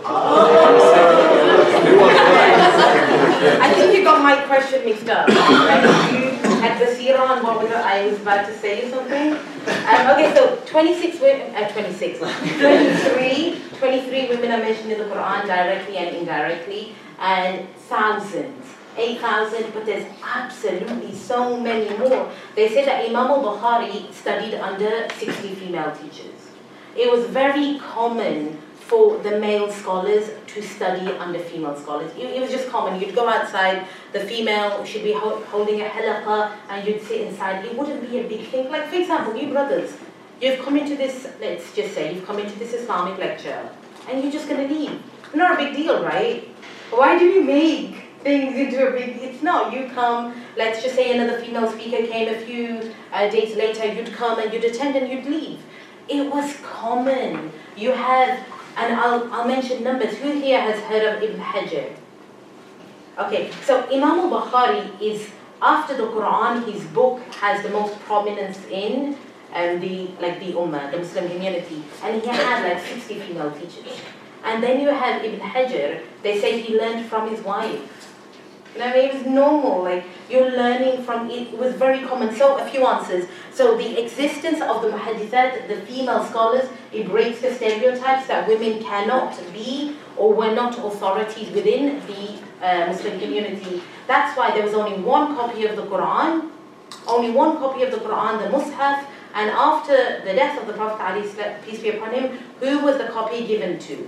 I think you got my question mixed up. Like you had Basira on what was it? I was about to say something. Um, okay, so twenty-six women, uh, twenty-six, twenty-three, twenty-three women are mentioned in the Quran directly and indirectly, and thousands, eight thousand, but there's absolutely so many more. They say that Imam al-Bukhari studied under sixty female teachers. It was very common for the male scholars to study under female scholars. It, it was just common. You'd go outside, the female should be ho holding a halaqah, and you'd sit inside. It wouldn't be a big thing. Like, for example, you brothers, you've come into this, let's just say, you've come into this Islamic lecture, and you're just going to leave. Not a big deal, right? Why do you make things into a big, it's not. You come, let's just say another female speaker came a few uh, days later, you'd come and you'd attend and you'd leave. It was common. You have, and I'll, I'll mention numbers. Who here has heard of Ibn Hajar? Okay, so Imam al-Bukhari is, after the Quran, his book has the most prominence in um, the, like the Ummah, the Muslim community. And he had like sixty female teachers. And then you have Ibn Hajar, they say he learned from his wife. You know, it was normal, like you're learning from it, it was very common. So a few answers. So the existence of the muhaddithat, the female scholars, it breaks the stereotypes that women cannot be or were not authorities within the uh, Muslim community. That's why there was only one copy of the Quran, only one copy of the Quran, the Mus'haf, and after the death of the Prophet ﷺ, peace be upon him, who was the copy given to?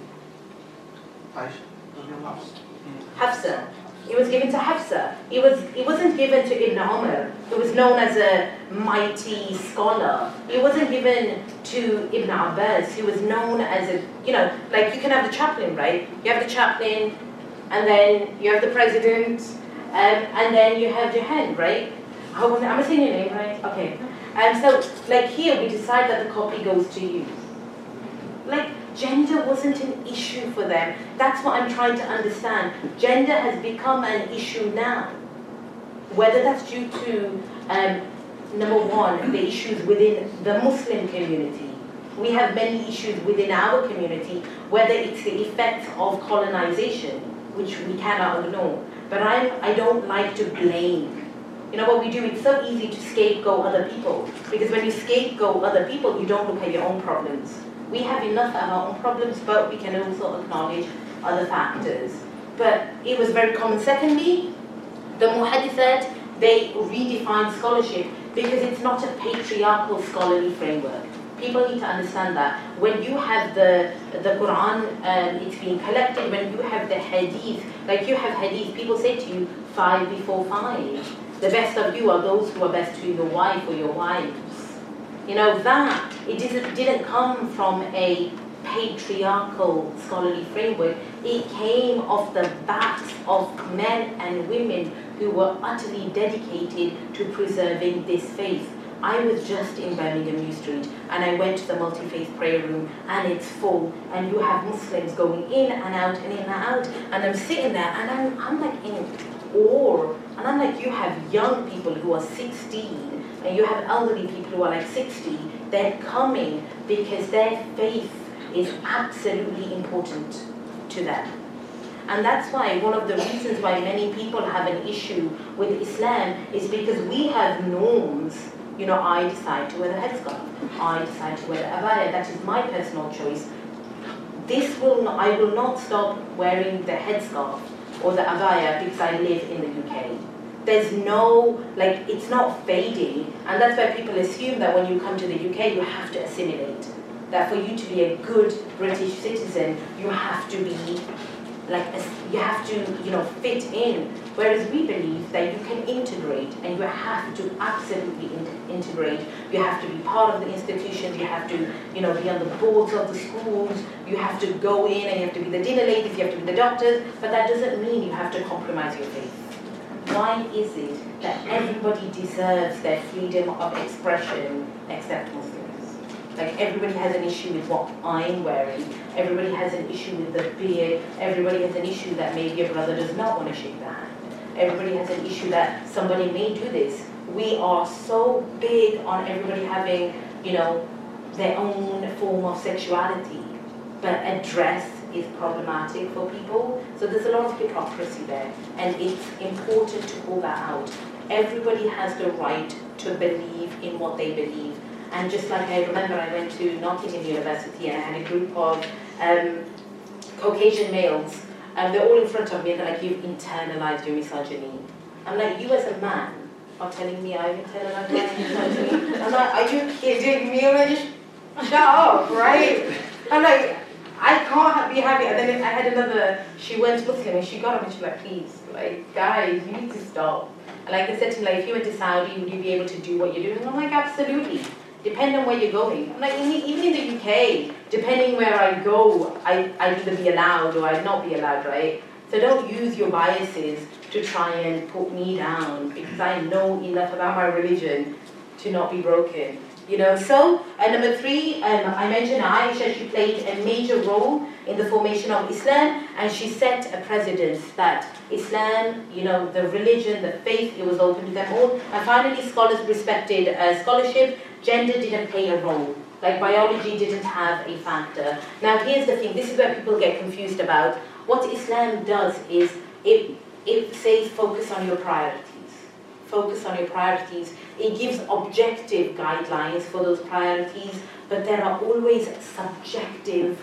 Aisha. Hafsa. It was given to Hafsa. It was. It wasn't given to Ibn Umar, who was known as a mighty scholar. It wasn't given to Ibn Abbas, who was known as a, you know, like you can have the chaplain, right? You have the chaplain, and then you have the president, um, and then you have your hand, right? Oh, am I saying your name right? Okay. And so, like here, we decide that the copy goes to you. Like, gender wasn't an issue for them. That's what I'm trying to understand. Gender has become an issue now. Whether that's due to, um, number one, the issues within the Muslim community. We have many issues within our community, whether it's the effects of colonization, which we cannot ignore. But I'm, I don't like to blame. You know what we do? It's so easy to scapegoat other people. Because when you scapegoat other people, you don't look at your own problems. We have enough of our own problems, but we can also acknowledge other factors. But it was very common. Secondly, the muhaddithat, they redefined scholarship because it's not a patriarchal scholarly framework. People need to understand that. When you have the, the Quran, um, it's being collected, when you have the hadith, like you have hadith, people say to you, five before five. The best of you are those who are best to your wife or your wives. You know, that, it didn't, didn't come from a patriarchal scholarly framework. It came off the backs of men and women who were utterly dedicated to preserving this faith. I was just in Birmingham New Street and I went to the multi-faith prayer room and it's full and you have Muslims going in and out and in and out, and I'm sitting there and I'm, I'm like in awe, and I'm like, you have young people who are sixteen and you have elderly people who are like sixty. They're coming because their faith is absolutely important to them. And that's why one of the reasons why many people have an issue with Islam is because we have norms. You know, I decide to wear the headscarf. I decide to wear the abaya. That is my personal choice. this will not, I will not stop wearing the headscarf or the abaya because I live in the U K. There's no, like, it's not fading, and that's why people assume that when you come to the U K, you have to assimilate. That for you to be a good British citizen, you have to be, like, you have to, you know, fit in. Whereas we believe that you can integrate, and you have to absolutely in- integrate. You have to be part of the institutions, you have to, you know, be on the boards of the schools, you have to go in and you have to be the dinner ladies, you have to be the doctors, but that doesn't mean you have to compromise your faith. Why is it that everybody deserves their freedom of expression except Muslims? Like, everybody has an issue with what I'm wearing, everybody has an issue with the beard, everybody has an issue that maybe your brother does not want to shake the hand, everybody has an issue that somebody may do this. We are so big on everybody having, you know, their own form of sexuality, but a dress is problematic for people. So there's a lot of hypocrisy there, and it's important to call that out. Everybody has the right to believe in what they believe. And just like I remember, I went to Nottingham University and I had a group of um, Caucasian males, and they're all in front of me and they're like, "You've internalized your misogyny." I'm like, "You as a man are telling me I've internalized my misogyny?" I'm like, "Are you kidding me? Like, shut up, right?" I'm like, I can't be happy. And then I had another, she went Muslim and she got up and she was like, "Please, like, guys, you need to stop." And like I said to him, like, if you went to Saudi, would you be able to do what you're doing? And I'm like, absolutely. Depending on where you're going. I'm like, even in the U K, depending where I go, I, I'd either be allowed or I'd not be allowed, right? So don't use your biases to try and put me down, because I know enough about my religion to not be broken. You know, so, and number three, um, I mentioned Aisha, she played a major role in the formation of Islam, and she set a precedent that Islam, you know, the religion, the faith, it was open to them all. And finally, scholars respected uh, scholarship. Gender didn't play a role. Like, biology didn't have a factor. Now, here's the thing, this is where people get confused about. What Islam does is, it, it says focus on your priorities. Focus on your priorities. It gives objective guidelines for those priorities, but there are always subjective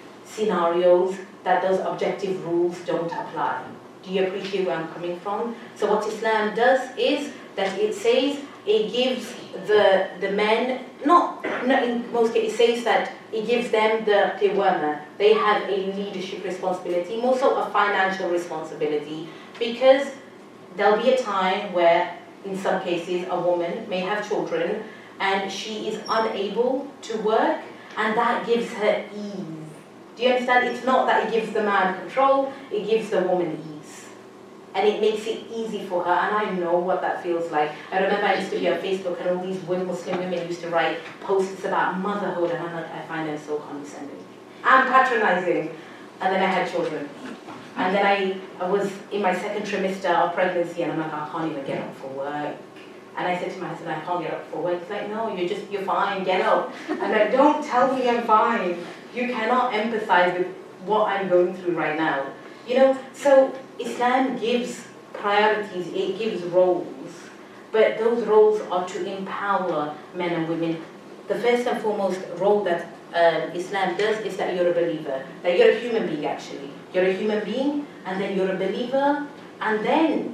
scenarios that those objective rules don't apply. Do you appreciate where I'm coming from? So what Islam does is that it says it gives the the men, not, not in most cases, it says that it gives them the qiwama. They have a leadership responsibility, more so a financial responsibility, because there'll be a time where, in some cases, a woman may have children and she is unable to work, and that gives her ease. Do you understand? It's not that it gives the man control, it gives the woman ease. And it makes it easy for her, and I know what that feels like. I remember I used to be on Facebook and all these women, Muslim women used to write posts about motherhood, and I'm like, I find them so condescending and patronizing. And then I had children. And then I, I was in my second trimester of pregnancy, and I'm like, I can't even get up for work. And I said to my husband, I can't get up for work. He's like, no, you're just, you're fine, get up. I'm like, don't tell me I'm fine. You cannot empathize with what I'm going through right now. You know, so Islam gives priorities, it gives roles, but those roles are to empower men and women. The first and foremost role that um, Islam does is that you're a believer, that you're a human being actually. You're a human being, and then you're a believer, and then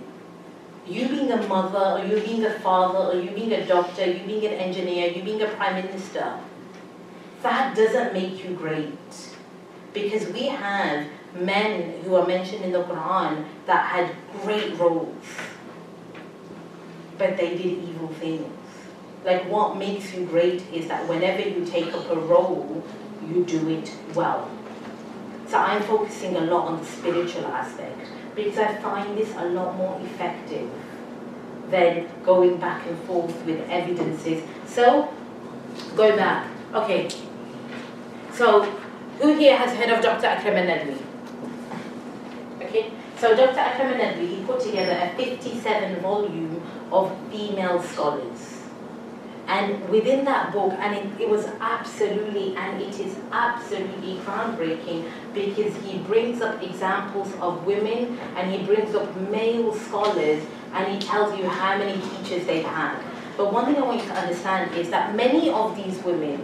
you being a mother, or you being a father, or you being a doctor, you being an engineer, you being a prime minister, that doesn't make you great. Because we have men who are mentioned in the Quran that had great roles, but they did evil things. Like, what makes you great is that whenever you take up a role, you do it well. So I'm focusing a lot on the spiritual aspect, because I find this a lot more effective than going back and forth with evidences. So, going back, okay. So, who here has heard of Doctor Akram Al-Nadwi? Okay, so Doctor Akram Al-Nadwi, he put together a fifty-seven volume of female scholars. And within that book, and it, it was absolutely, and it is absolutely groundbreaking, because he brings up examples of women, and he brings up male scholars, and he tells you how many teachers they've had. But one thing I want you to understand is that many of these women,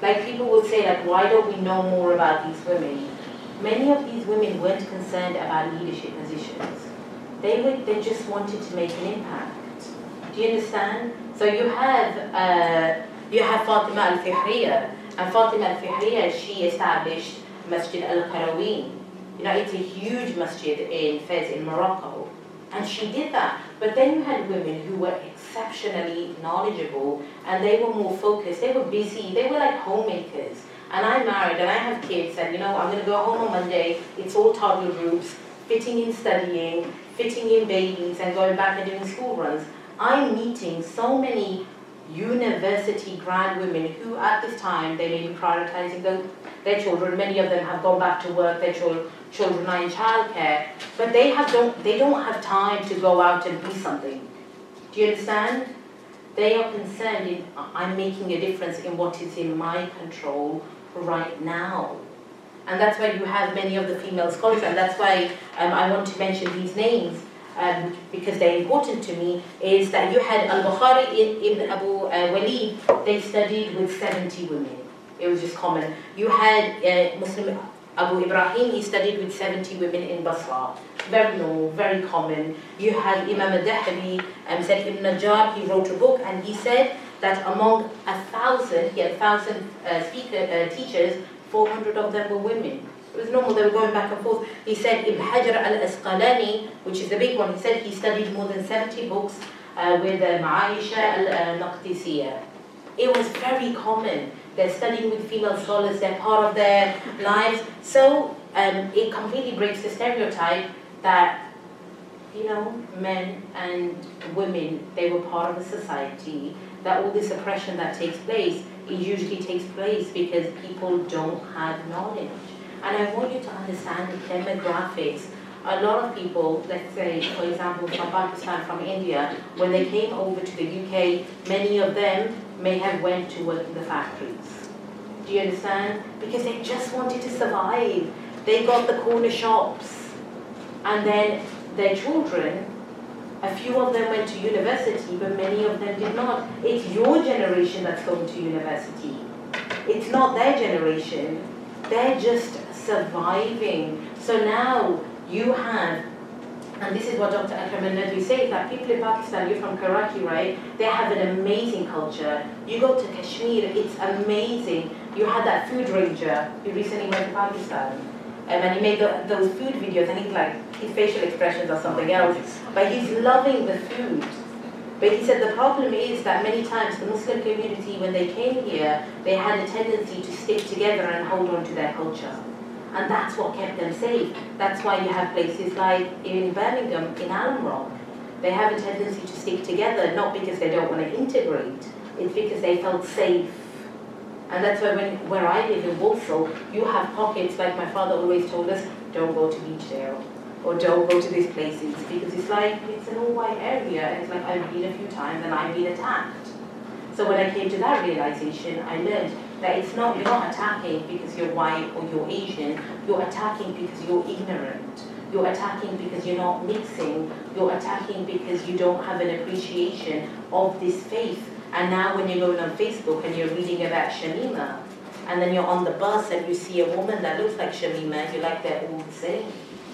like people would say, like, why don't we know more about these women? Many of these women weren't concerned about leadership positions. They were, they just wanted to make an impact. Do you understand? So you have uh, you have Fatima al-Fihriya, and Fatima al-Fihriya, she established Masjid al-Qarawin. You know, it's a huge masjid in Fez in Morocco, and she did that. But then you had women who were exceptionally knowledgeable, and they were more focused. They were busy. They were like homemakers. And I'm married, and I have kids, and you know, I'm going to go home on Monday. It's all toddler groups, fitting in studying, fitting in babies, and going back and doing school runs. I'm meeting so many university grad women who at this time, they may be prioritizing their, their children. Many of them have gone back to work, their children, children are in childcare, but they, have don't, they don't have time to go out and be something. Do you understand? They are concerned in, I'm making a difference in what is in my control right now. And that's why you have many of the female scholars, and that's why um, I want to mention these names, um, because they're important to me, is that you had Al-Bukhari, Ibn Abu uh, Walid, they studied with seventy women. It was just common. You had uh, Muslim Abu Ibrahim, he studied with seventy women in Basra. Very normal, very common. You had Imam al-Dahabi, um, said Ibn Najjar, he wrote a book, and he said that among a thousand, he had a thousand uh, speaker, uh, teachers, four hundred of them were women. It was normal, they were going back and forth. He said Ibn Hajar al-Asqalani, which is the big one, he said he studied more than seventy books uh, with uh, Ma'aisha al-Naqdisiyah. It was very common. They're studying with female scholars, they're part of their lives. So um, it completely breaks the stereotype that, you know, men and women, they were part of a society, that all this oppression that takes place, it usually takes place because people don't have knowledge. And I want you to understand the demographics. A lot of people, let's say, for example, from Pakistan, from India, when they came over to the U K, many of them may have went to work in the factories. Do you understand? Because they just wanted to survive. They got the corner shops. And then their children, a few of them went to university, but many of them did not. It's your generation that's going to university. It's not their generation. They're just surviving. So now you have, and this is what Doctor Akram al-Nadwi says, that people in Pakistan, you're from Karachi, right? They have an amazing culture. You go to Kashmir, it's amazing. You had that food ranger who recently went to Pakistan. Um, and he made the, those food videos, and he's like, his facial expressions are something else. But he's loving the food. But he said the problem is that many times the Muslim community, when they came here, they had a tendency to stick together and hold on to their culture. And that's what kept them safe. That's why you have places like in Birmingham, in Alum Rock. They have a tendency to stick together, not because they don't want to integrate, it's because they felt safe. And that's why when, where I live in Walsall, you have pockets, like my father always told us, don't go to Beechdale, or don't go to these places, because it's like, it's an all-white area, and it's like, I've been a few times and I've been attacked. So when I came to that realization, I learned that it's not, you're not attacking because you're white or you're Asian, you're attacking because you're ignorant. You're attacking because you're not mixing, you're attacking because you don't have an appreciation of this faith. And now when you're going on Facebook and you're reading about Shamima, and then you're on the bus and you see a woman that looks like Shamima, you're like, they're all the same.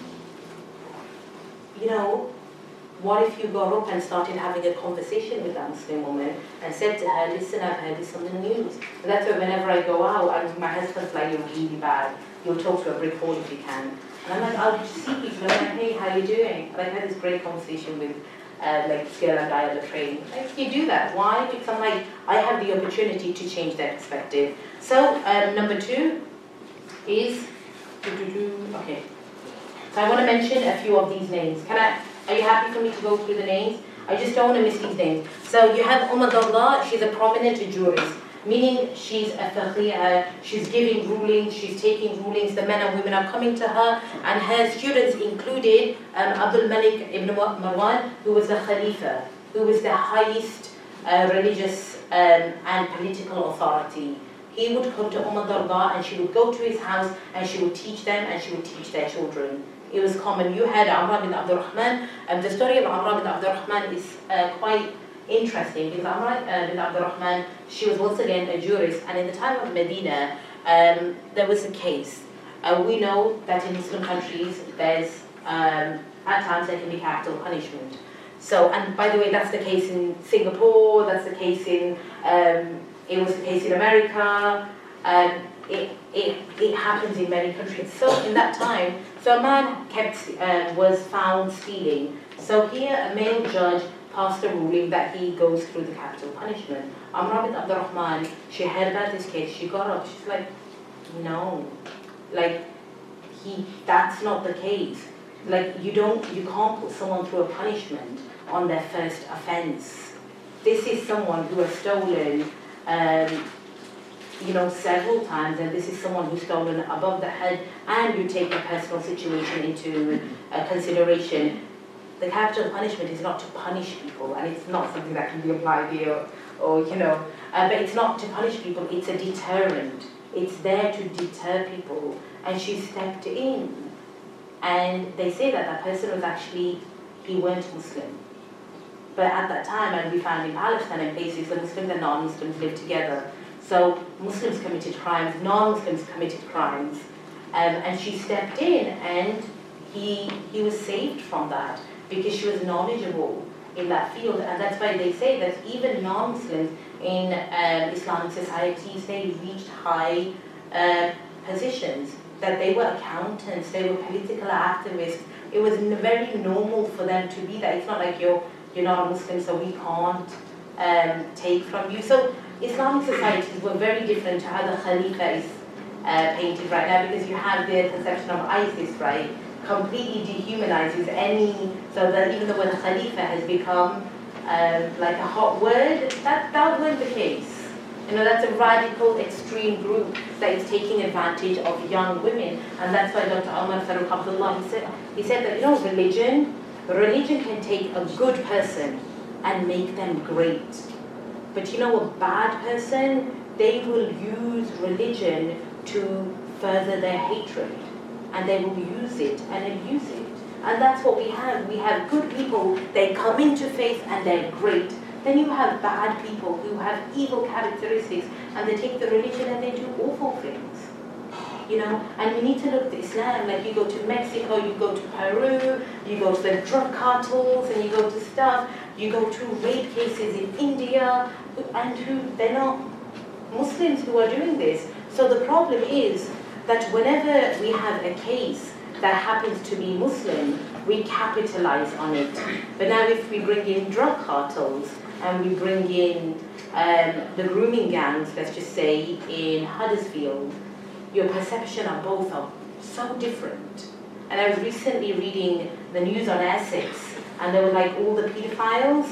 You know, what if you got up and started having a conversation with that Muslim woman and said to her, listen, I've heard this on the news. And that's why whenever I go out, and my husband's like, you're really bad, you'll talk to a brick wall if you can. And I'm like, I'll just see people, I'm like, hey, how are you doing? And I've had this great conversation with uh, like this girl and I on the train. Like, you do that, why? Because I'm like, I have the opportunity to change their perspective. So, um, number two is, okay. So I want to mention a few of these names. Can I, are you happy for me to go through the names? I just don't want to miss these names. So you have Umm Abdullah, she's a prominent jurist, meaning she's a faqih, she's giving rulings, she's taking rulings, the men and women are coming to her, and her students included um, Abdul Malik ibn Marwan, who was the Khalifa, who was the highest uh, religious um, and political authority. He would come to Umm Darda and she would go to his house and she would teach them and she would teach their children. It was common. You had Amr bin Abdul Rahman, and the story of Amr bin Abdul Rahman is uh, quite interesting because Amra uh, bin Abd al-Rahman, she was once again a jurist, and in the time of Medina, um, there was a case. Uh, we know that in Muslim countries, there's um, at times there can be capital punishment. So, and by the way, that's the case in Singapore, that's the case in, um, it was the case in America, um, it, it, it happens in many countries. So in that time, so a man kept, uh, was found stealing. So here a male judge passed a ruling that he goes through the capital punishment. Amra bint Abd al-Rahman, she heard about this case, she got up, she's like, no, like, he, that's not the case. Like, you don't, you can't put someone through a punishment on their first offence. This is someone who has stolen, um, you know, several times, and this is someone who's stolen above the head, and you take a personal situation into uh, consideration. The capital punishment is not to punish people, and it's not something that can be applied here, or, you know, uh, but it's not to punish people, it's a deterrent. It's there to deter people, and she stepped in. And they say that that person was actually, he weren't Muslim. But at that time, and we found in Palestine and places, the Muslims and non-Muslims lived together. So Muslims committed crimes, non-Muslims committed crimes. Um, and she stepped in, and he, he was saved from that because she was knowledgeable in that field. And that's why they say that even non-Muslims in um, Islamic societies, they reached high uh, positions, that they were accountants, they were political activists. It was very normal for them to be that. It's not like you're, you're not a Muslim, so we can't um, take from you. So Islamic societies were very different to how the Khalifa is uh, painted right now, because you have the conception of ISIS, right? Completely dehumanizes any, so that even though when Khalifa has become um, like a hot word, that, that wasn't the case. You know, that's a radical, extreme group that is taking advantage of young women. And that's why Doctor Omar Farooq Abdullah, he said, he said that, you know, religion, religion can take a good person and make them great. But you know, a bad person, they will use religion to further their hatred. And they will use it and abuse it. And that's what we have. We have good people, they come into faith and they're great. Then you have bad people who have evil characteristics, and they take the religion and they do awful things. You know, and you need to look at Islam, like you go to Mexico, you go to Peru, you go to the drug cartels, and you go to stuff, you go to rape cases in India, and who, they're not Muslims who are doing this. So the problem is that whenever we have a case that happens to be Muslim, we capitalize on it. But now if we bring in drug cartels, and we bring in um, the grooming gangs, let's just say, in Huddersfield, your perception of both are so different. And I was recently reading the news on Essex, and there were like all the pedophiles,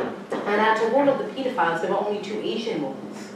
and out of all of the pedophiles, there were only two Asian ones.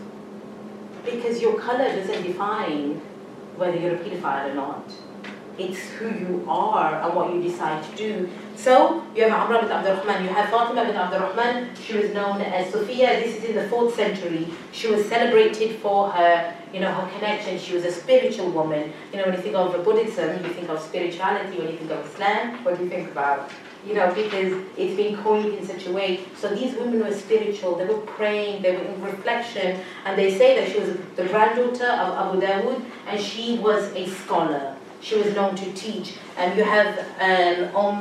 Because your color doesn't define whether you're a pedophile or not. It's who you are and what you decide to do. So, you have Amra bint Abd al-Rahman, you have Fatima bint Abd al-Rahman, she was known as Sophia, this is in the fourth century. She was celebrated for her, you know, her connection. She was a spiritual woman. You know, when you think of Buddhism, you think of spirituality. When you think of Islam, what do you think about? You know, because it's been coined in such a way. So these women were spiritual, they were praying, they were in reflection, and they say that she was the granddaughter of Abu Dawood, and she was a scholar. She was known to teach. And you have um, Umm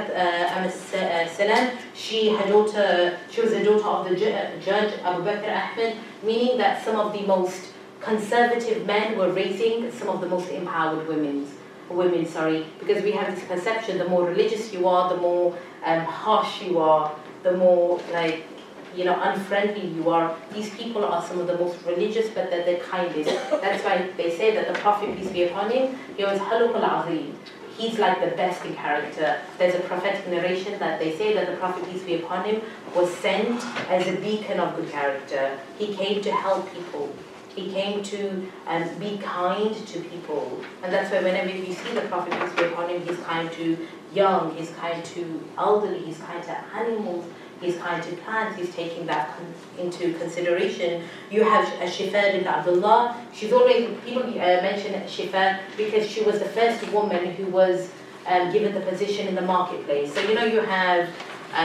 Salam. She, her daughter, she was the daughter of the ju- judge Abu Bakr Ahmed, meaning that some of the most conservative men were raising some of the most empowered women. Women, sorry, because we have this perception: the more religious you are, the more um, harsh you are, the more like, you know, unfriendly you are. These people are some of the most religious, but they're the kindest. That's why they say that the Prophet, peace be upon him, he was Haluk al-Azim. He's like the best in character. There's a prophetic narration that they say that the Prophet, peace be upon him, was sent as a beacon of good character. He came to help people. He came to um, be kind to people. And that's why whenever you see the Prophet, peace be upon him, he's kind to young, he's kind to elderly, he's kind to animals, he's kind to plants, he's taking that con- into consideration. You have uh, Shifa bint Abdullah. She's always, people uh, mention Shifa because she was the first woman who was um, given the position in the marketplace. So, you know, you have um,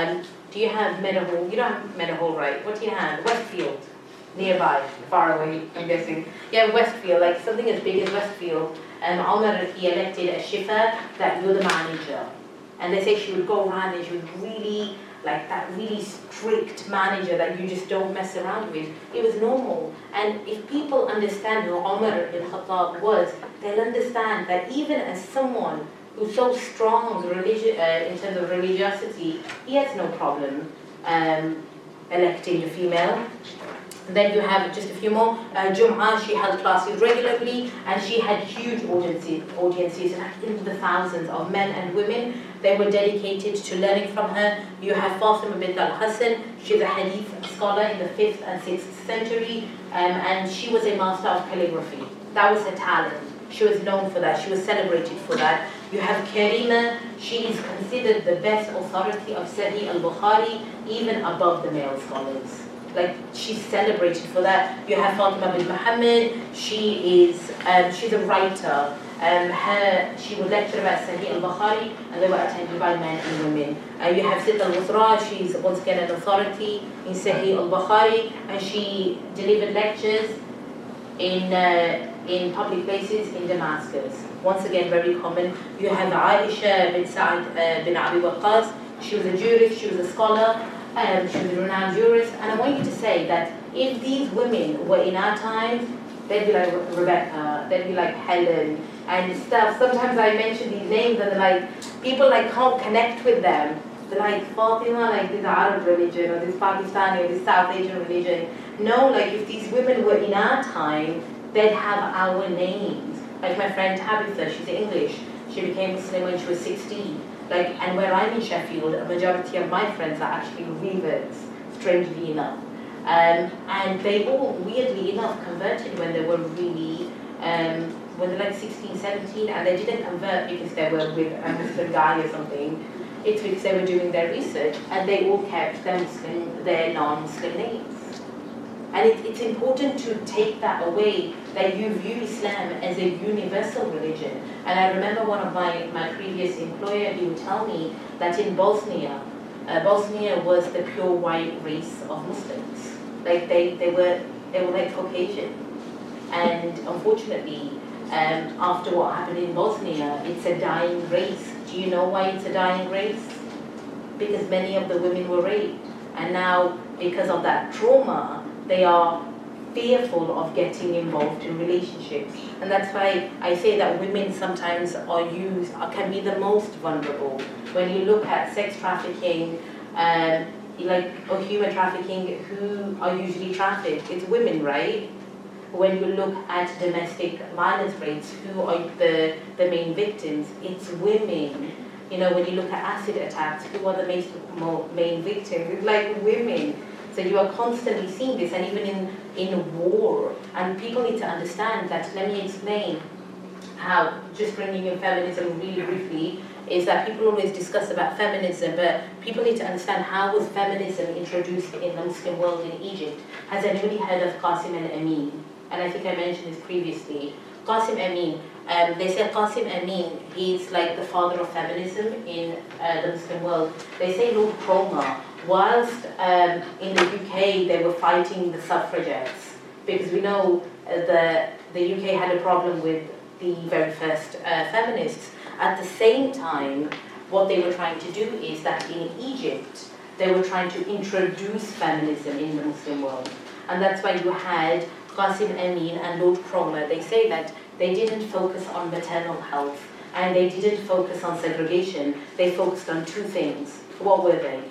Do you have Meadowhall? You don't have Meadowhall, right? What do you have? Westfield, nearby, far away, I'm guessing. Yeah, Westfield, like something as big as Westfield. And Omar, he elected a Shifa that you're the manager. And they say she would go around and she would really, like that really strict manager that you just don't mess around with. It was normal. And if people understand who Omar ibn Khattab was, they'll understand that even as someone who's so strong religi- uh, in terms of religiosity, he has no problem um, electing a female. And then you have just a few more. Uh, Jum'ah, she held classes regularly, and she had huge audiences, audiences like in the thousands of men and women. They were dedicated to learning from her. You have Fatima bint al-Hassan. She's a hadith scholar in the fifth and sixth century, um, and she was a master of calligraphy. That was her talent. She was known for that. She was celebrated for that. You have Karima. She is considered the best authority of Sahih al-Bukhari, even above the male scholars. Like, she's celebrated for that. You have Fatima bin Muhammad. She is, um, she's a writer. Um, her, she would lecture about Sahih al-Bukhari, and they were attended by men and women. Uh, you have Sitt al-Wusra. She's once again an authority in Sahih al-Bukhari, and she delivered lectures in uh, in public places in Damascus. Once again, very common. You have Aisha bin Sa'd uh, bin Abi Waqqas. She was a jurist. She was a scholar. Um, she was a renowned jurist. And I want you to say that if these women were in our times, they'd be like Rebecca, they'd be like Helen and stuff. Sometimes I mention these names and they're like, people like can't connect with them. They're like, Fatima, like this Arab religion or this Pakistani or this South Asian religion. No, like if these women were in our time, they'd have our names. Like my friend Tabitha, she's English. She became Muslim when she was sixteen. Like, and where I'm in Sheffield, a majority of my friends are actually reverts, strangely enough. Um, and they all, weirdly enough, converted when they were really, um, when they're like sixteen, seventeen, and they didn't convert because they were with a Muslim guy or something. It's because they were doing their research, and they all kept their Muslim, their non-Muslim names. And it, it's important to take that away, that you view Islam as a universal religion. And I remember one of my, my previous employer, he would tell me that in Bosnia, uh, Bosnia was the pure white race of Muslims. Like they, they were they were like Caucasian. And unfortunately, um, after what happened in Bosnia, it's a dying race. Do you know why it's a dying race? Because many of the women were raped. And now, because of that trauma, they are fearful of getting involved in relationships. And that's why I say that women sometimes are used, can be the most vulnerable. When you look at sex trafficking, um, like or human trafficking, who are usually trafficked? It's women, right? When you look at domestic violence rates, who are the, the main victims? It's women. You know, when you look at acid attacks, who are the main, main victims? It's like women. So you are constantly seeing this, and even in, in war. And people need to understand that. Let me explain how, just bringing in feminism really briefly, is that people always discuss about feminism, but people need to understand how was feminism introduced in the Muslim world in Egypt. Has anybody heard of Qasim al-Amin? And I think I mentioned this previously. Qasim Amin, um, they say Qasim Amin, he's like the father of feminism in uh, the Muslim world. They say Lord Cromer, whilst um, in the U K they were fighting the suffragettes, because we know uh, the, the U K had a problem with the very first uh, feminists. At the same time, what they were trying to do is that in Egypt, they were trying to introduce feminism in the Muslim world. And that's why you had Qasim Amin and Lord Cromer. They say that they didn't focus on maternal health, and they didn't focus on segregation. They focused on two things. What were they?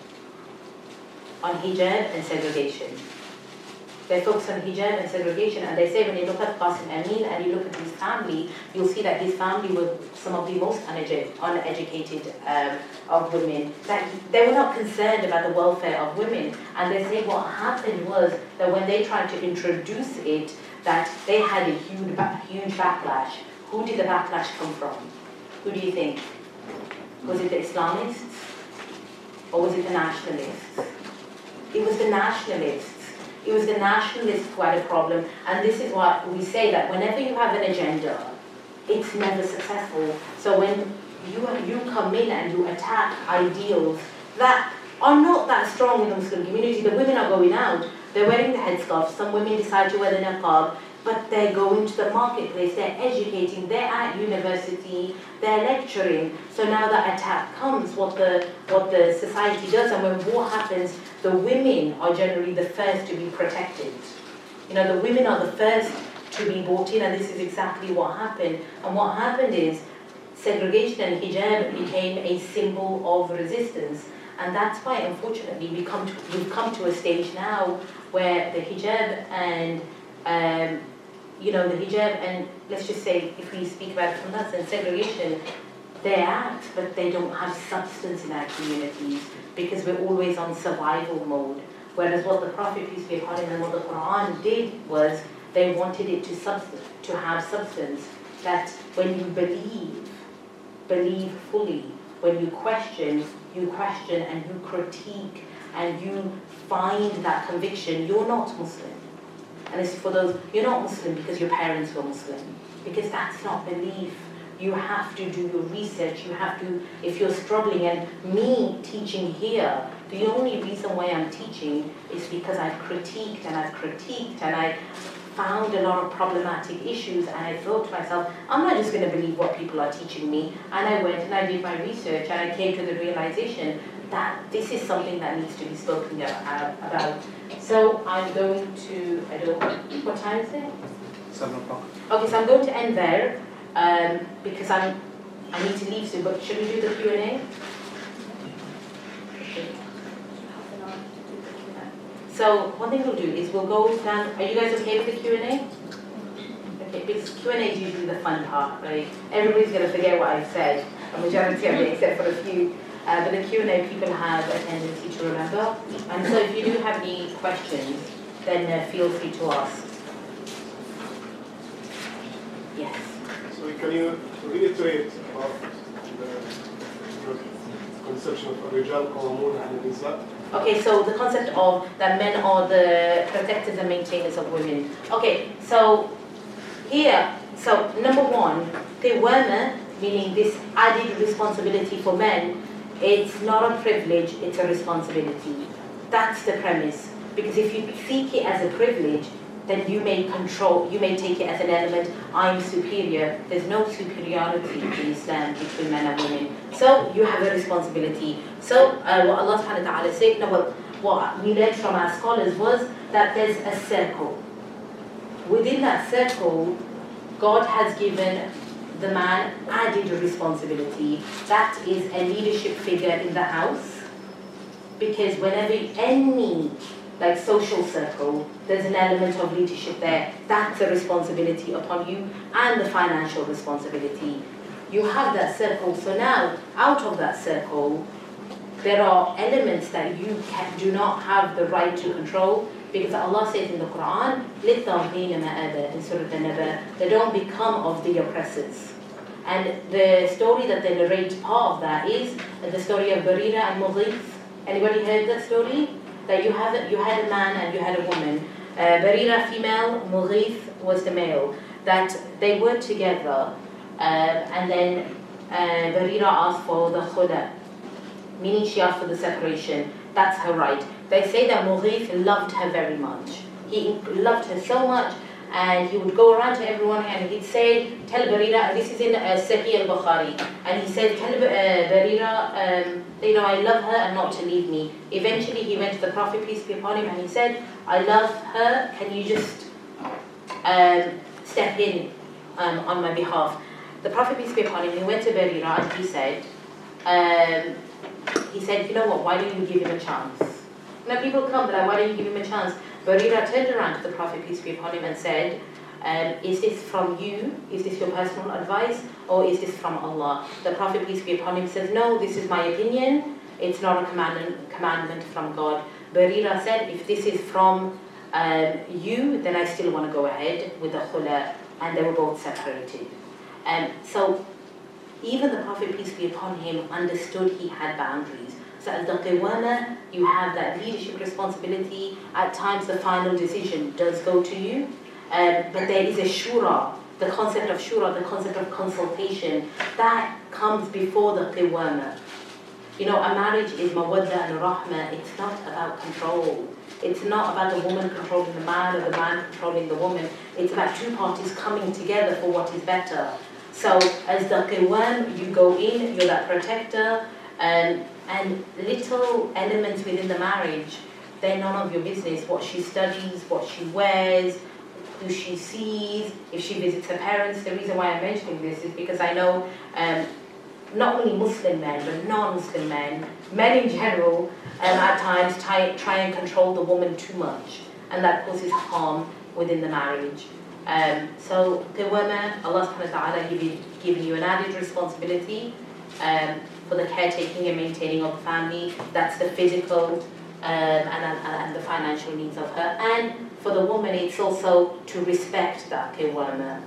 On hijab and segregation. They focus on hijab and segregation, and they say when you look at Qasim Amin and you look at his family, you'll see that his family were some of the most unedu- uneducated um, of women. That they were not concerned about the welfare of women, and they say what happened was that when they tried to introduce it, that they had a huge, ba- huge backlash. Who did the backlash come from? Who do you think? Was it the Islamists, or was it the nationalists? It was the nationalists. It was the nationalists who had a problem, and this is why we say that whenever you have an agenda, it's never successful. So when you you come in and you attack ideals, that are not that strong in the Muslim community. The women are going out, they're wearing the headscarf, some women decide to wear the niqab, but they're going to the marketplace, they're educating, they're at university, they're lecturing. So now the attack comes, what the, what the society does, and when war happens, the women are generally the first to be protected. You know, the women are the first to be brought in, and this is exactly what happened. And what happened is, segregation and hijab became a symbol of resistance. And that's why, unfortunately, we come to, we've come to a stage now where the hijab and, um, you know, the hijab and, let's just say, if we speak about it from that sense, segregation, they act, but they don't have substance in our communities because we're always on survival mode. Whereas what the Prophet, peace be upon him, and what the Quran did was they wanted it to, substance, to have substance, that when you believe, believe fully. When you question, you question and you critique and you find that conviction, you're not Muslim. And it's for those, you're not Muslim because your parents were Muslim. Because that's not belief. You have to do your research, you have to, if you're struggling, and me teaching here, the only reason why I'm teaching is because I've critiqued and I've critiqued and I found a lot of problematic issues, and I thought to myself, I'm not just going to believe what people are teaching me. And I went and I did my research and I came to the realization that this is something that needs to be spoken about. So I'm going to, I don't know, what time is it? Seven o'clock. Okay, so I'm going to end there um, because I'm, I need to leave soon, but should we do the Q and A? So one thing we'll do is we'll go down. Are you guys okay with the Q and A? Okay, because Q and A is usually the fun part, right? Everybody's going to forget what I've said, a majority of it, except for a few. Uh, but the Q and A, people have a tendency to remember. And so if you do have any questions, then uh, feel free to ask. Yes. So can you reiterate about the your conception of الرجال قوامون على النساء? Okay, so the concept of that men are the protectors and maintainers of women. Okay, so here, so number one, qawwama, meaning this added responsibility for men, it's not a privilege, it's a responsibility. That's the premise. Because if you seek it as a privilege, then you may control, you may take it as an element, I'm superior. There's no superiority in Islam between men and women. So you have a responsibility. So uh, what Allah subhanahu wa ta'ala said, no, what, what we learned from our scholars was that there's a circle. Within that circle, God has given the man added responsibility. That is a leadership figure in the house. Because whenever any like social circle, there's an element of leadership there. That's a responsibility upon you, and the financial responsibility. You have that circle, so now, out of that circle, there are elements that you can, do not have the right to control, because Allah says in the Quran, لِلطَّاغِينَ مَآبًا, in Surah An-Naba, they don't become of the oppressors. And the story that they narrate, part of that is the story of Barira and Mughith. Anybody heard that story? That you have you had a man and you had a woman. Uh, Barira female, Mughith was the male. That they were together, uh, and then uh, Barira asked for the khula, meaning she asked for the separation. That's her right. They say that Mughith loved her very much. He loved her so much, and he would go around to everyone and he'd say, tell Barira, and this is in uh, Sahih al-Bukhari, and he said, tell uh, Barira, um, you know, I love her and not to leave me. Eventually he went to the Prophet, peace be upon him, and he said, I love her, can you just um, step in um, on my behalf? The Prophet, peace be upon him, he went to Barira and he said, um, he said, you know what, why don't you give him a chance? Now people come, but like, why don't you give him a chance? Barira turned around to the Prophet, peace be upon him, and said, um, is this from you? Is this your personal advice? Or is this from Allah? The Prophet, peace be upon him, says, no, this is my opinion. It's not a commandment, commandment from God. Barira said, if this is from um, you, then I still want to go ahead with the khula. And they were both separated. Um, so even the Prophet, peace be upon him, understood he had boundaries. So as the qawwama, you have that leadership responsibility. At times the final decision does go to you. Um, but there is a shura, the concept of shura, the concept of consultation, that comes before the qawwama. You know, a marriage is mawadda and rahma. It's not about control. It's not about the woman controlling the man or the man controlling the woman. It's about two parties coming together for what is better. So as the qiwam, you go in, you're that protector, and, and little elements within the marriage, they're none of your business. What she studies, what she wears, who she sees, if she visits her parents. The reason why I'm mentioning this is because I know um, not only Muslim men, but non-Muslim men, men in general, um, at times try, try and control the woman too much, and that causes harm within the marriage. Um, so, Qawwama, Allah subhanahu wa ta'ala give you, giving you an added responsibility um, for the caretaking and maintaining of the family. That's the physical um, and, and, and the financial needs of her. And for the woman, it's also to respect that Qawwama.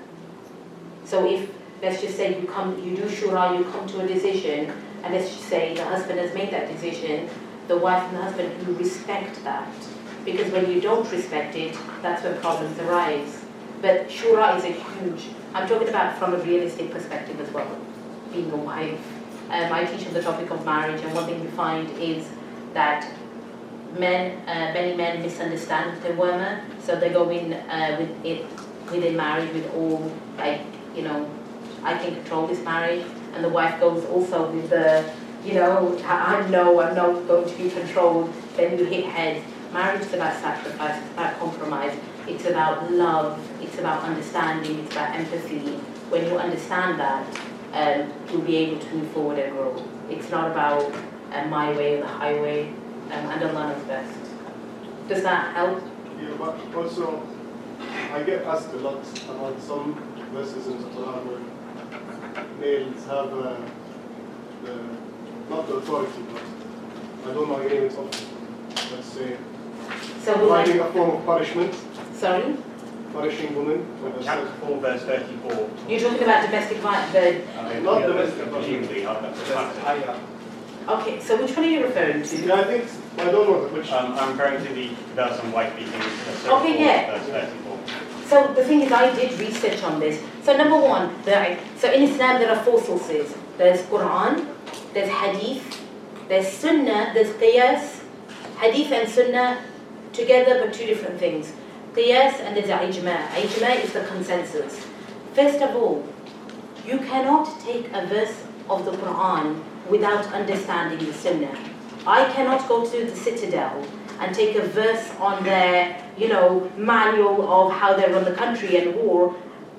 So if, let's just say you come, you do shura, you come to a decision, and let's just say the husband has made that decision, the wife and the husband who respect that. Because when you don't respect it, that's when problems arise. But shura is a huge, I'm talking about from a realistic perspective as well, being a wife. Um, I teach on the topic of marriage, and one thing we find is that men, uh, many men misunderstand the woman, so they go in uh, with it, within marriage with all, like, you know, I can control this marriage, and the wife goes also with the, you know, I know I'm not going to be controlled, then you hit head. Marriage is about sacrifice, it's about compromise, it's about love, it's about understanding, it's about empathy. When you understand that, um, you'll be able to move forward and grow. It's not about uh, my way or the highway, um, and Allah knows best. Does that help? Yeah, but also, I get asked a lot about some verses in the Quran where males have uh, the, not the authority, but I don't know agreements of, let's say, so providing a form of punishment. Sorry? Punishing women. Chapter four, verse thirty-four. You're talking about domestic violence? I mean, Not yeah, domestic presumably, I've got the fact. Okay, so which one are you referring to? Yeah, I think, I don't know which. Um, I'm referring to the verse on wife beating. Okay, yeah. Verse thirty-four. So the thing is, I did research on this. So number one, there, so in Islam there are four sources. There's Quran, there's Hadith, there's Sunnah, there's Qiyas. Hadith and Sunnah together, but two different things. Qiyas and there's Ijma. Ijma is the consensus. First of all, you cannot take a verse of the Quran without understanding the Sunnah. I cannot go to the Citadel and take a verse on their, you know, manual of how they run the country and war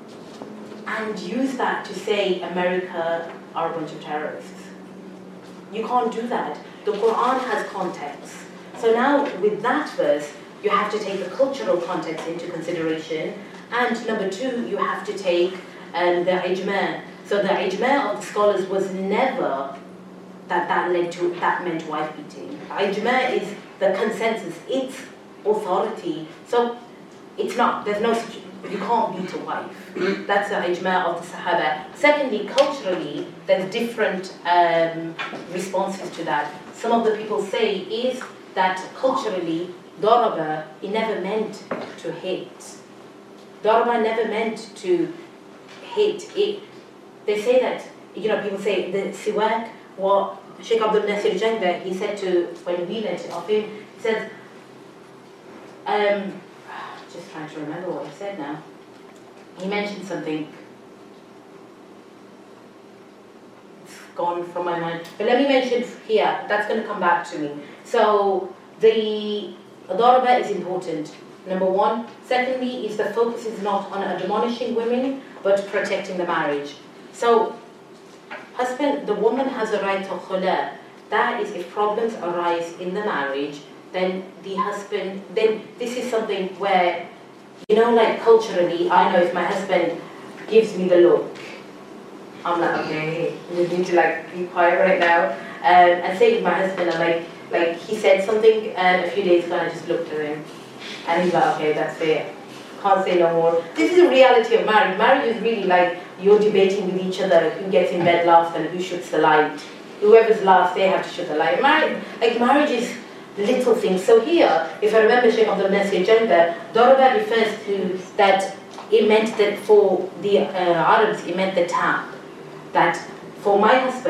and use that to say America are a bunch of terrorists. You can't do that. The Quran has context. So now with that verse, you have to take the cultural context into consideration, and number two, you have to take um, the ijma. So the ijma of the scholars was never that that led to that meant wife beating. Ijma is the consensus, it's authority. So it's not, there's no such, you can't beat a wife. That's the ijma of the Sahaba. Secondly, culturally, there's different um, responses to that. Some of the people say is that culturally, Daraba, it never meant to hit. Daraba never meant to hit. It, they say that, you know, people say the siwak, what Sheikh Abdul Nasir Janga, he said to, when we learned it off him, he said, um, just trying to remember what he said now. He mentioned something. It's gone from my mind. But let me mention here, that's going to come back to me. So, the Daraba is important, number one. Secondly, is the focus is not on admonishing women, but protecting the marriage. So, husband, the woman has a right to khula. That is, if problems arise in the marriage, then the husband, then this is something where, you know, like culturally, I know if my husband gives me the look, I'm like, okay, you need to like be quiet right now. Um, and say with my husband, I'm like, like he said something um, a few days ago, and I just looked at him, and he's like, okay, that's fair. Can't say no more. This is the reality of marriage. Marriage is really like you're debating with each other who gets in bed last and who shoots the light. Whoever's last, they have to shoot the light. Marriage, like marriage is little things. So here, if I remember Sheikh Abdul Nasir Janga, Daraba refers to that it meant that for the uh, Arabs, it meant the tap. That for my husband,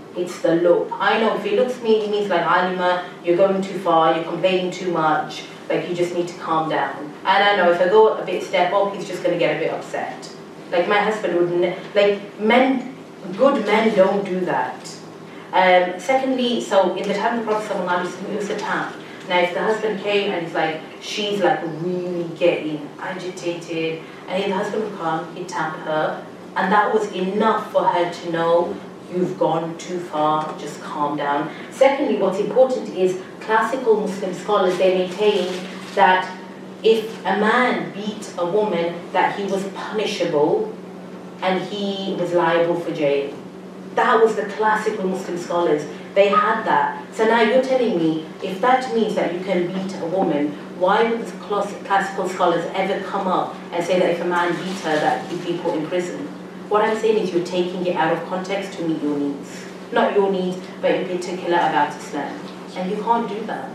it's the look. I know if he looks at me, he means like, Alima, you're going too far, you're complaining too much, like you just need to calm down. And I know if I go a bit step up, he's just going to get a bit upset. Like my husband would, ne- like men, good men don't do that. Um, secondly, so in the time of the Prophet ﷺ, it was a tap. Now if the husband came and he's like, she's like really getting agitated, and if the husband would come, he'd tap her, and that was enough for her to know, you've gone too far, just calm down. Secondly, what's important is classical Muslim scholars, they maintain that if a man beat a woman, that he was punishable and he was liable for jail. That was the classical Muslim scholars. They had that. So now you're telling me, if that means that you can beat a woman, why would the classical scholars ever come up and say that if a man beat her, that he'd be put in prison? What I'm saying is you're taking it out of context to meet your needs. Not your needs, but in particular about Islam. And you can't do that.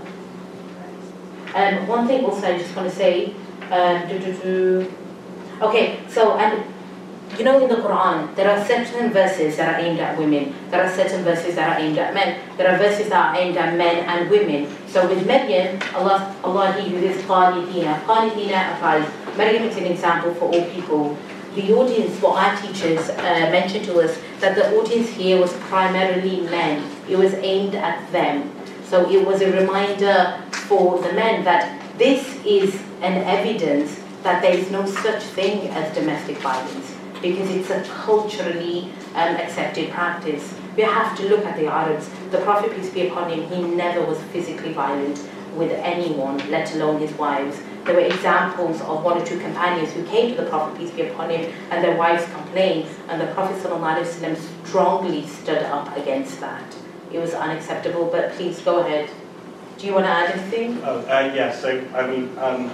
Um, one thing also I just want to say, um, do, do, do. okay, so and you know in the Quran, there are certain verses that are aimed at women, there are certain verses that are aimed at men, there are verses that are aimed at men and women. So with Maryam, Allah, Allah He uses Qanitina. Qanitina applies. Maryam is an example for all people. The audience, what our teachers uh, mentioned to us, that the audience here was primarily men. It was aimed at them. So it was a reminder for the men that this is an evidence that there is no such thing as domestic violence, because it's a culturally um, accepted practice. We have to look at the Arabs. The Prophet, peace be upon him, he never was physically violent with anyone, let alone his wives. There were examples of one or two companions who came to the Prophet, peace be upon him, and their wives complained, and the Prophet ﷺ strongly stood up against that. It was unacceptable, but please go ahead. Do you want to add anything? Oh, uh, yeah, so, I mean, um,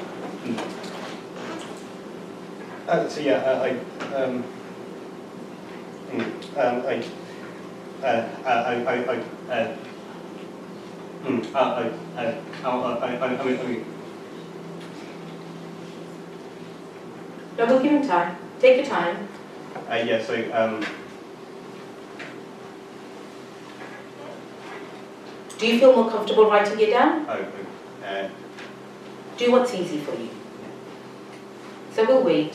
uh, so yeah, uh, I, um, mm, um, I, uh, I, I, I, uh, mm, uh, I, uh, I, I, I mean, I mean, No, we'll give him time. Take your time. uh, yeah, so, um, Do you feel more comfortable writing it down? oh, uh, Do what's easy for you. So we'll wait.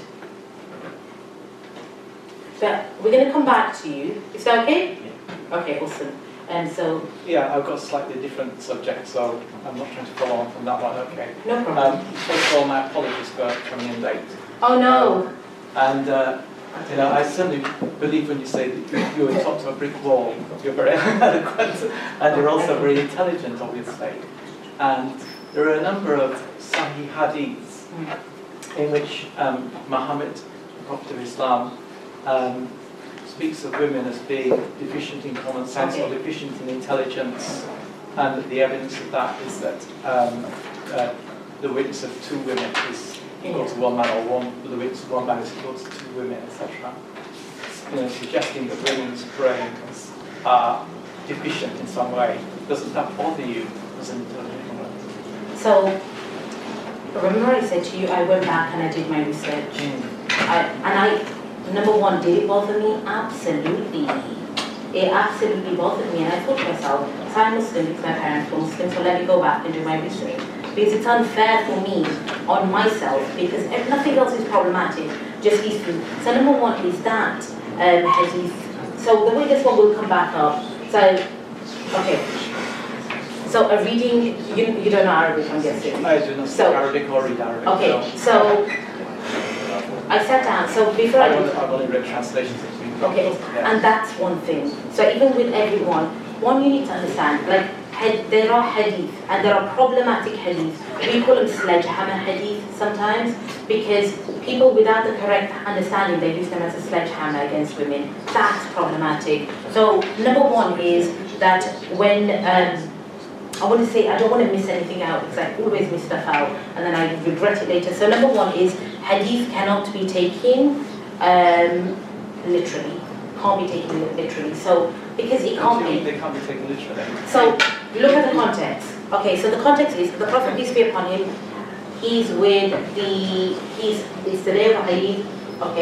But we're going to come back to you. Is that okay? Yeah. Okay, awesome. And so, Yeah, I've got a slightly different subject, so I'm not trying to follow on from that one, okay. no problem. Um, first of all, my apologies for coming in late. oh no! Um, and, uh, you know, I certainly believe when you say that you're on top of a brick wall, you're very eloquent, and you're also very intelligent, obviously. And there are a number of Sahih Hadiths in which um, Muhammad, the Prophet of Islam, um, speaks of women as being deficient in common sense Okay. or deficient in intelligence, and the evidence of that is that um, uh, the witness of two women is equal to one man, or one the witness of one man is equal to two women, et cetera. You know, suggesting that women's brains are deficient in some way. Doesn't that bother you as an intelligent woman? So, remember I said to you, I went back and I did my research. I, and I, number one, did it bother me? Absolutely. It absolutely bothered me. And I thought to myself, so I'm Muslim because my parents were Muslim, so let me go back and do my research. Because it's unfair for me on myself, because if nothing else is problematic, just these two. So number one is that um, hadith. So the way this one will come back up. So, okay. So a reading, you, you don't know Arabic, I'm guessing. I do not speak So- Arabic or read Arabic. Okay, no. so I sat down. So before I I've only, I've only read translations of things. Okay, Yeah. and that's one thing. So even with everyone, one you need to understand, like had, there are hadith and there are problematic hadith. We call them sledgehammer hadith sometimes because people without the correct understanding, they use them as a sledgehammer against women. That's problematic. So number one is that when, um, I want to say, I don't want to miss anything out because I always miss stuff out and then I regret it later. So number one is hadith cannot be taken um, literally, can't be taken literally. So because it can't be. They can't be taken literally. So look at the context. Okay, so the context is the Prophet, peace be upon him, he's with the he's it's the day of Eid, okay,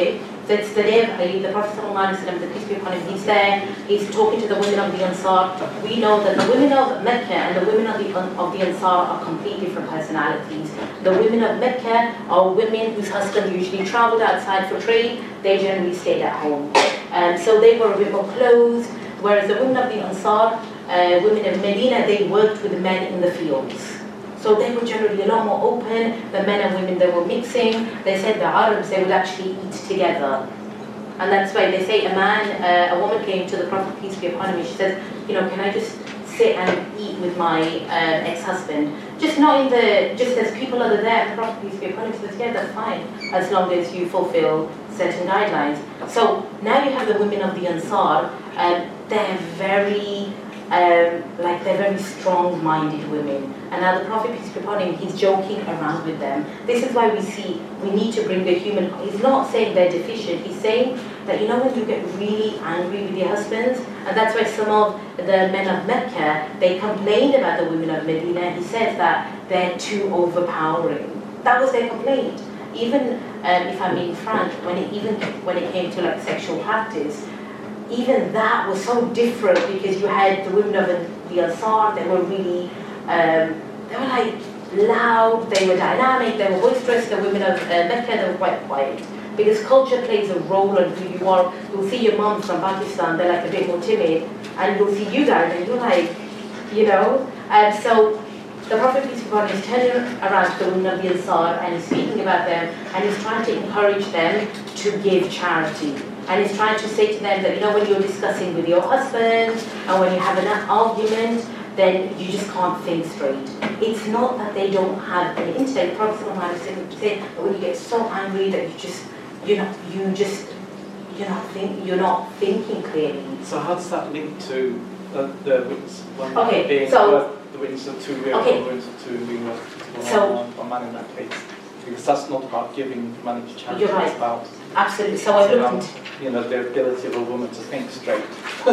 So it's the day of Eid, the Prophet ﷺ, the peace be upon him, he's there, he's talking to the women of the Ansar. We know that the women of Mecca and the women of the, of the Ansar are completely different personalities. The women of Mecca are women whose husbands usually travelled outside for trade, they generally stayed at home. Um, so they were a bit more closed, whereas the women of the Ansar, uh, women of Medina, they worked with the men in the fields. So they were generally a lot more open, the men and women, they were mixing. They said the Arabs, they would actually eat together. And that's why they say a man, uh, a woman came to the Prophet, peace be upon him, and she says, you know, can I just sit and eat with my uh, ex-husband? Just not in the, just as people are there, the Prophet, peace be upon him, says, yeah, that's fine, as long as you fulfill certain guidelines. So now you have the women of the Ansar, and they're very, um, like they're very strong-minded women. And now the Prophet, peace be upon him, he's joking around with them. This is why we see, we need to bring the human, he's not saying they're deficient, he's saying that, you know, when you get really angry with your husbands, and that's why some of the men of Mecca, they complained about the women of Medina. He says that they're too overpowering. That was their complaint. Even um, if I'm being frank, when it even when it came to like sexual practice, even that was so different because you had the women of the Ansar, they were really, um, they were like loud, they were dynamic, they were boisterous. The women of uh, Mecca, they were quite quiet. Because culture plays a role on who you are. You'll see your moms from Pakistan, they're like a bit more timid, and you'll see you guys and you're like, you know. And so the Prophet peace be upon him is turning around to the women of the Ansar and he's speaking about them and he's trying to encourage them to give charity. And he's trying to say to them that, you know, when you're discussing with your husband and when you have an argument, then you just can't think straight. It's not that they don't have any intellect. The Prophet said that when you get so angry that you just, you know, you just, you're not think, you're not thinking clearly. So how does that link to uh, the witness? One Okay, being so the witness of two real okay. witness of two being a So- one man in that case, because that's not about giving money to charity. You're right. It's about Absolutely. So I've it's looked about, into you know, the ability of a woman to think straight.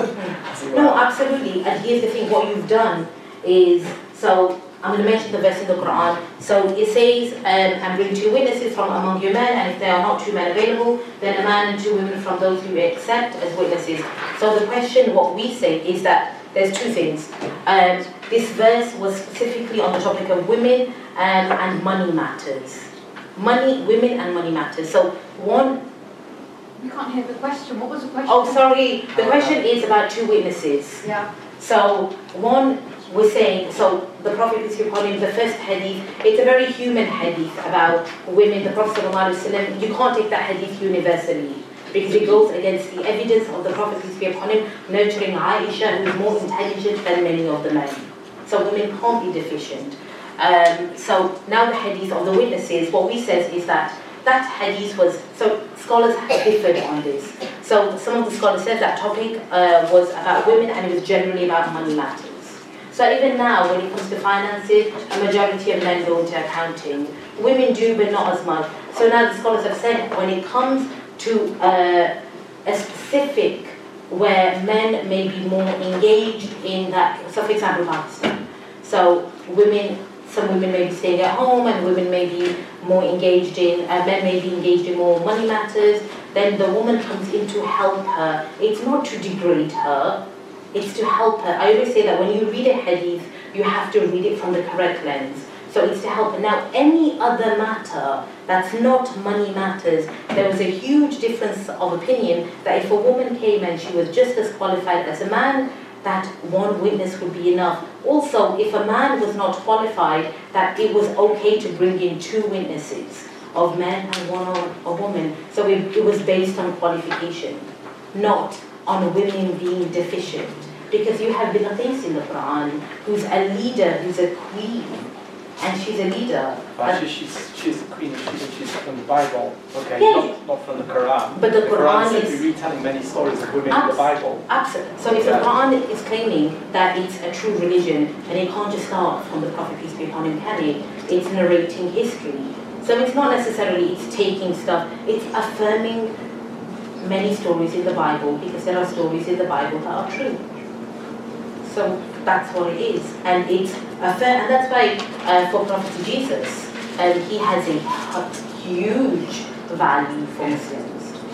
As it No, were. absolutely. And here's the thing, what you've done is, so I'm going to mention the verse in the Quran. So it says, um, and bring two witnesses from among your men, and if there are not two men available, then a man and two women from those who accept as witnesses. So the question, what we say, is that there's two things. Um, this verse was specifically on the topic of women um, and money matters. Money, women and money matters. So one, You can't hear the question. What was the question? oh sorry, the question is about two witnesses. Yeah. So one was saying, so the Prophet, peace be upon him, the first hadith, it's a very human hadith about women. The Prophet ﷺ, you can't take that hadith universally because it goes against the evidence of the Prophet, peace be upon him, nurturing Aisha, who is more intelligent than many of the men. So women can't be deficient. Um, so now the hadith of the witnesses, what we says is that that hadith was, so scholars have differed on this. So some of the scholars said that topic uh, was about women and it was generally about money matters. So even now, when it comes to finances, a majority of men go into accounting. Women do, but not as much. So now the scholars have said when it comes to uh, a specific where men may be more engaged in that, so for example, Pakistan. So women, some women may be staying at home and women may be more engaged in, uh, men may be engaged in more money matters, then the woman comes in to help her. It's not to degrade her, it's to help her. I always say that when you read a hadith, you have to read it from the correct lens. So it's to help her. Now, any other matter that's not money matters, there was a huge difference of opinion that if a woman came and she was just as qualified as a man, that one witness would be enough. Also, if a man was not qualified, that it was okay to bring in two witnesses of men and one of a woman. So it, it was based on qualification, not on women being deficient. Because you have Bilqis in the Quran, who's a leader, who's a queen, and she's a leader. But actually, she's, she's a queen, she's, she's from the Bible, okay, Yes. not, not from the Quran. But the Quran is is- simply retelling many stories of women in Abs- the Bible. Absolutely. So if the Quran is claiming that it's a true religion, and it can't just start from the Prophet, peace be upon him, can it? It's narrating history. So it's not necessarily it's taking stuff, it's affirming many stories in the Bible, because there are stories in the Bible that are true. So that's what it is. And it's a fair, and that's why uh, for Prophet Jesus, um, he has a huge value for Muslims.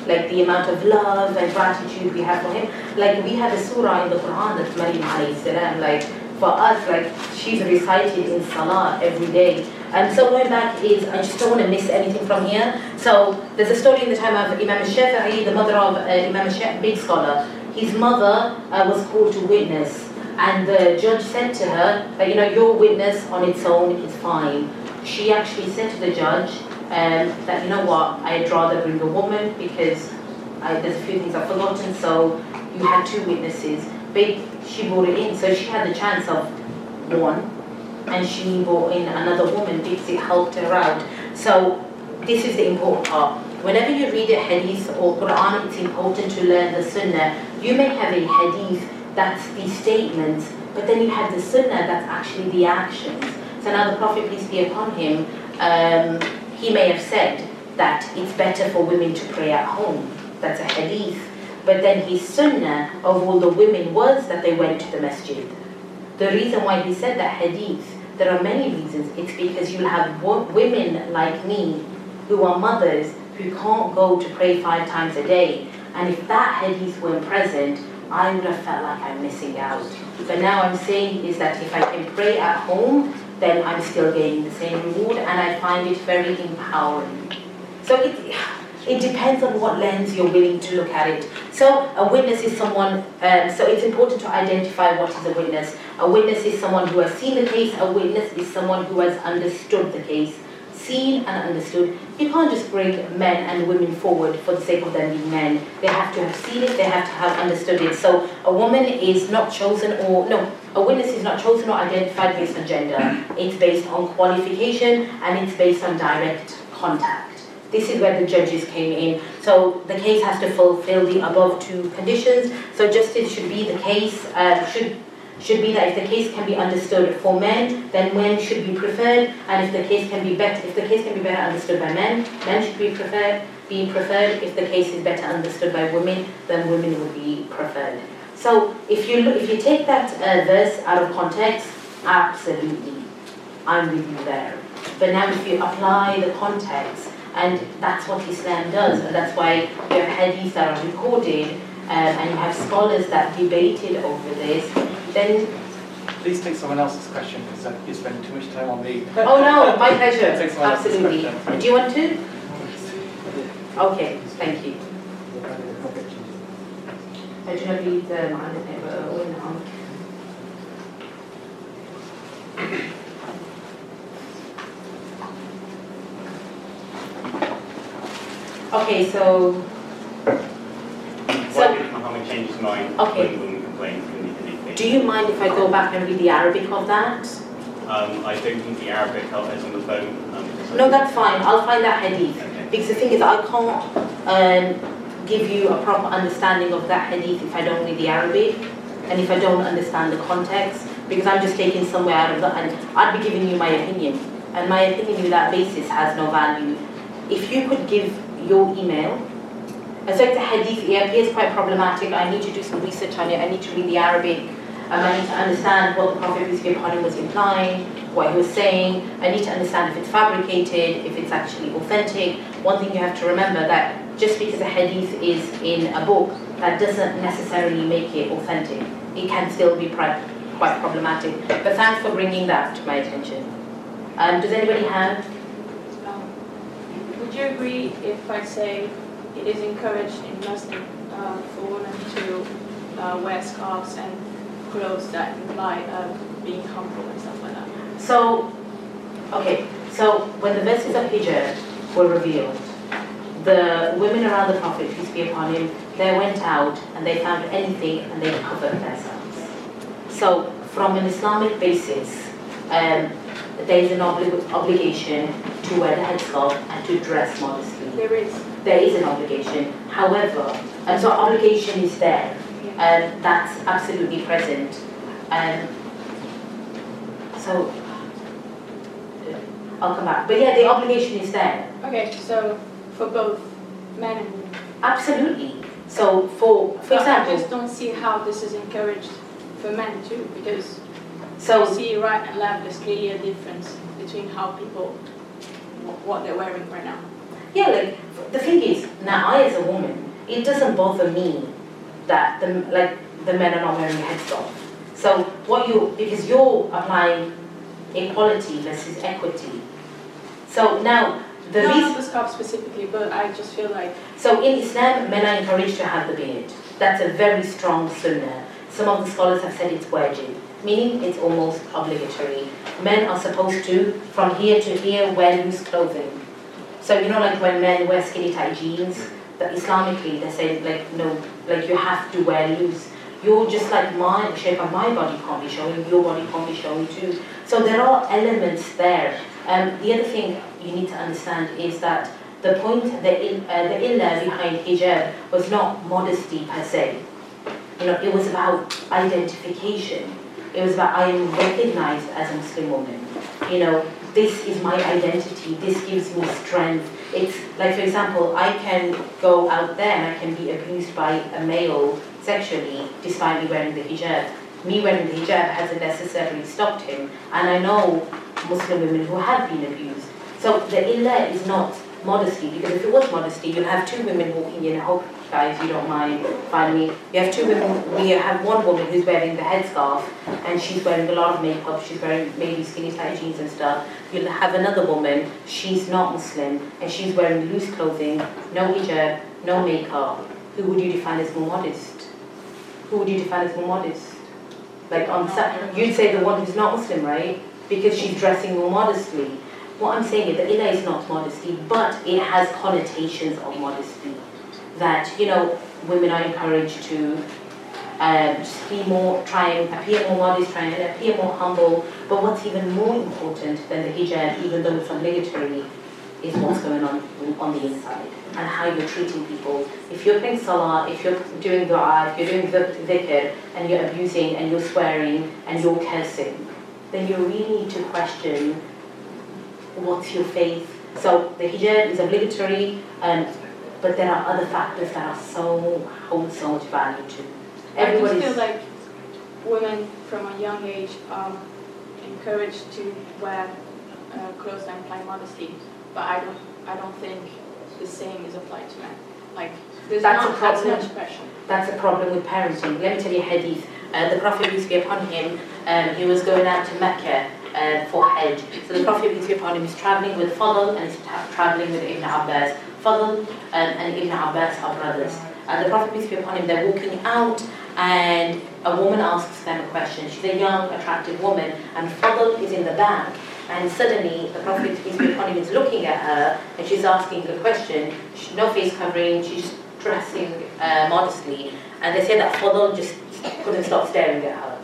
like the amount of love and gratitude we have for him. Like we have a surah in the Quran that's Maryam alayhi salam. Like for us, like she's recited in salah every day. And so going back is, I just don't want to miss anything from here. So there's a story in the time of Imam al-Shafi'i, the mother of uh, Imam al-Shafi'i, big scholar. His mother uh, was called to witness, and the judge said to her that, you know, your witness on its own is fine. She actually said to the judge um, that, you know what, I'd rather bring a woman because I, there's a few things I've forgotten, so you had two witnesses. But she brought it in, so she had the chance of one, and she brought in another woman because it helped her out. So this is the important part. Whenever you read a hadith or Quran, it's important to learn the sunnah. You may have a hadith that's the statements, but then you have the sunnah that's actually the actions. So now the Prophet, peace be upon him, um, he may have said that it's better for women to pray at home. That's a hadith. But then his sunnah of all the women was that they went to the masjid. The reason why he said that hadith, there are many reasons. It's because you'll have women like me who are mothers who can't go to pray five times a day. And if that hadith weren't present, I would have felt like I'm missing out. But now I'm saying is that if I can pray at home, then I'm still getting the same reward, and I find it very empowering. So it, it depends on what lens you're willing to look at it. So a witness is someone, um, so it's important to identify what is a witness. A witness is someone who has seen the case. A witness is someone who has understood the case. Seen and understood. You can't just bring men and women forward for the sake of them being men. They have to have seen it, they have to have understood it. So a woman is not chosen, or no, a witness is not chosen or identified based on gender. It's based on qualification, and it's based on direct contact. This is where the judges came in. So the case has to fulfill the above two conditions. So justice should be the case, uh, should should be that if the case can be understood for men, then men should be preferred, and if the case can be better, if the case can be better understood by men, men should be preferred, be preferred. If the case is better understood by women, then women would be preferred. So if you look, if you take that uh, verse out of context, absolutely, I'm with you there. But now if you apply the context, and that's what Islam does, and that's why you have hadiths that are recorded, um, and you have scholars that debated over this. Then please take someone else's question, because uh, you're spending too much time on me. Oh no, my pleasure. Take someone else's Absolutely. question. Do you want to? Okay, thank you. أجنبي معلم وين عم Okay, so Why did Muhammad change his mind Okay. when women complained from the hadith? do you mind if I go back and read the Arabic of that? Um, I don't think the Arabic is on the phone. Um, No, that's fine. I'll find that hadith. Okay. Because the thing is, I can't um, give you a proper understanding of that hadith if I don't read the Arabic and if I don't understand the context, because I'm just taking somewhere out of that, and I'd be giving you my opinion, and my opinion on that basis has no value. If you could give your email, so it's a hadith, it appears quite problematic. I need to do some research on it. I need to read the Arabic. Um, I need to understand what the Prophet peace be upon him was implying, what he was saying. I need to understand if it's fabricated, if it's actually authentic. One thing you have to remember, that just because a hadith is in a book, that doesn't necessarily make it authentic. It can still be quite problematic. But thanks for bringing that to my attention. Um, does anybody have? Um, would you agree if I say it is encouraged in Muslim uh, for women to uh, wear scarves and clothes that imply uh, being humble and stuff like that? So, okay, so when the verses of hijab were revealed, the women around the Prophet, peace be upon him, they went out and they found anything and they covered themselves. So, from an Islamic basis, um, there is an oblig obligation to wear the headscarf and to dress modestly. There is. There is an obligation. However, and so obligation is there. Um, that's absolutely present. Um, so, I'll come back. But yeah, the obligation is there. Okay, so for both men and women. Absolutely. So, for for But example, I just don't see how this is encouraged for men too, because so you see right and left, there's clearly a difference between how people, what they're wearing right now. Yeah, like, the thing is, now I as a woman, it doesn't bother me that the, like, the men are not wearing a headscarf. So what you, because you're applying equality versus equity. So now, the no, reason... not the scarf specifically, but I just feel like... So in Islam, men are encouraged to have the beard. That's a very strong sunnah. Some of the scholars have said it's wajib, meaning it's almost obligatory. Men are supposed to, from here to here, wear loose clothing. So you know, like when men wear skinny tight jeans, that Islamically they say like no, like you have to wear loose. You're just like my the shape of my body can't be showing, your body can't be showing too. So there are elements there. Um, the other thing you need to understand is that the point, the il, uh, the illah behind hijab was not modesty per se. You know, it was about identification. It was about I am recognized as a Muslim woman. You know, this is my identity. This gives me strength. It's like, for example, I can go out there and I can be abused by a male sexually despite me wearing the hijab. Me wearing the hijab hasn't necessarily stopped him. And I know Muslim women who have been abused. So the illah is not modesty, because if it was modesty, you'll have two women walking in. I hope, guys, you don't mind finding me. You have two women, we have one woman who's wearing the headscarf and she's wearing a lot of makeup, she's wearing maybe skinny tight jeans and stuff. You'll have another woman, she's not Muslim, and she's wearing loose clothing, no hijab, no makeup. Who would you define as more modest? Who would you define as more modest? Like on you'd say the one who's not Muslim, right? Because she's dressing more modestly. What I'm saying is that illah is not modesty, but it has connotations of modesty. That, you know, women are encouraged to um, just be more, try and appear more modest, try and appear more humble. But what's even more important than the hijab, even though it's obligatory, is what's going on on the inside and how you're treating people. If you're praying salah, if you're doing dua, if you're doing dhikr, and you're abusing and you're swearing and you're cursing, then you really need to question what's your faith. So the hijab is obligatory, um, but there are other factors that are so hold so much value to. Everybody's I just feel like women from a young age are encouraged to wear uh, clothes that imply modesty, but I don't. I don't think the same is applied to men. Like there's That's not a problem. as much pressure. That's a problem with parenting. Let me tell you a hadith. Uh, the Prophet, peace be upon him, um, he was going out to Mecca uh, for Hajj. So the Prophet, peace be upon him, is traveling with Fadl and is tra- traveling with Ibn Abbas. Fadl um, and Ibn Abbas are brothers. And the Prophet, peace be upon him, they're walking out and a woman asks them a question. She's a young, attractive woman, and Fadl is in the back. And suddenly, the Prophet, peace be upon him, is looking at her and she's asking a question. She, no face covering, she's dressing uh, modestly. And they say that Fadl just couldn't stop staring at her.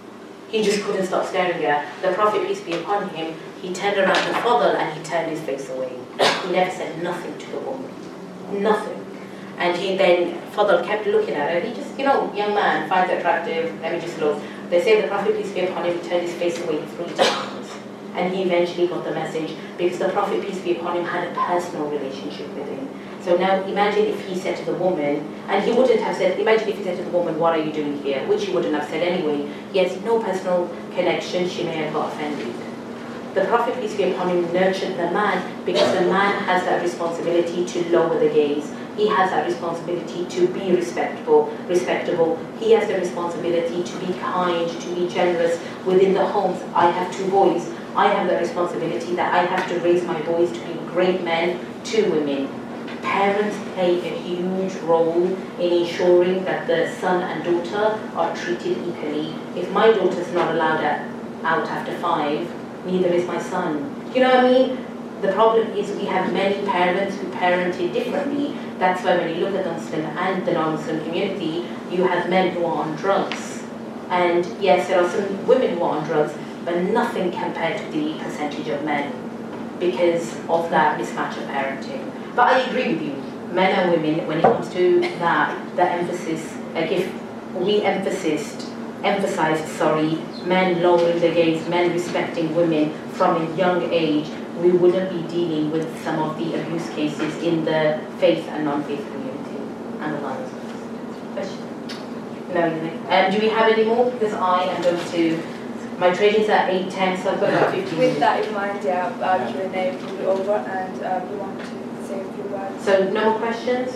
He just couldn't stop staring at her. The Prophet, peace be upon him, he turned around to Fadl and he turned his face away. He never said nothing to the woman. Nothing. And he then, Fadl kept looking at her. He just, you know, young man, finds her attractive, let me just look. They say the Prophet, peace be upon him, turned his face away three times. And he eventually got the message because the Prophet, peace be upon him, had a personal relationship with him. So now imagine if he said to the woman, and he wouldn't have said, imagine if he said to the woman, what are you doing here? Which he wouldn't have said anyway. He has no personal connection, she may have got offended. The Prophet, peace be upon him, nurtured the man because the man has that responsibility to lower the gaze. He has that responsibility to be respectable, respectable. He has the responsibility to be kind, to be generous within the homes. I have two boys. I have the responsibility that I have to raise my boys to be great men to women. Parents play a huge role in ensuring that the son and daughter are treated equally. If my daughter's not allowed out after five, neither is my son. You know what I mean? The problem is we have many parents who parented differently. That's why when you look at the Muslim and the non-Muslim community, you have men who are on drugs. And yes, there are some women who are on drugs, but nothing compared to the percentage of men because of that mismatch of parenting. But I agree with you, men and women, when it comes to that, the emphasis, like if we emphasized, emphasized, sorry, men lowering their gaze, men respecting women from a young age, we wouldn't be dealing with some of the abuse cases in the faith and non-faith community and the lines. Question? No, um, do we have any more? Because I am going to, my training's at eight ten, so I've got about fifteen minutes. With that in mind, yeah, our Q and A will be over, and uh, we want to say a few So no more questions?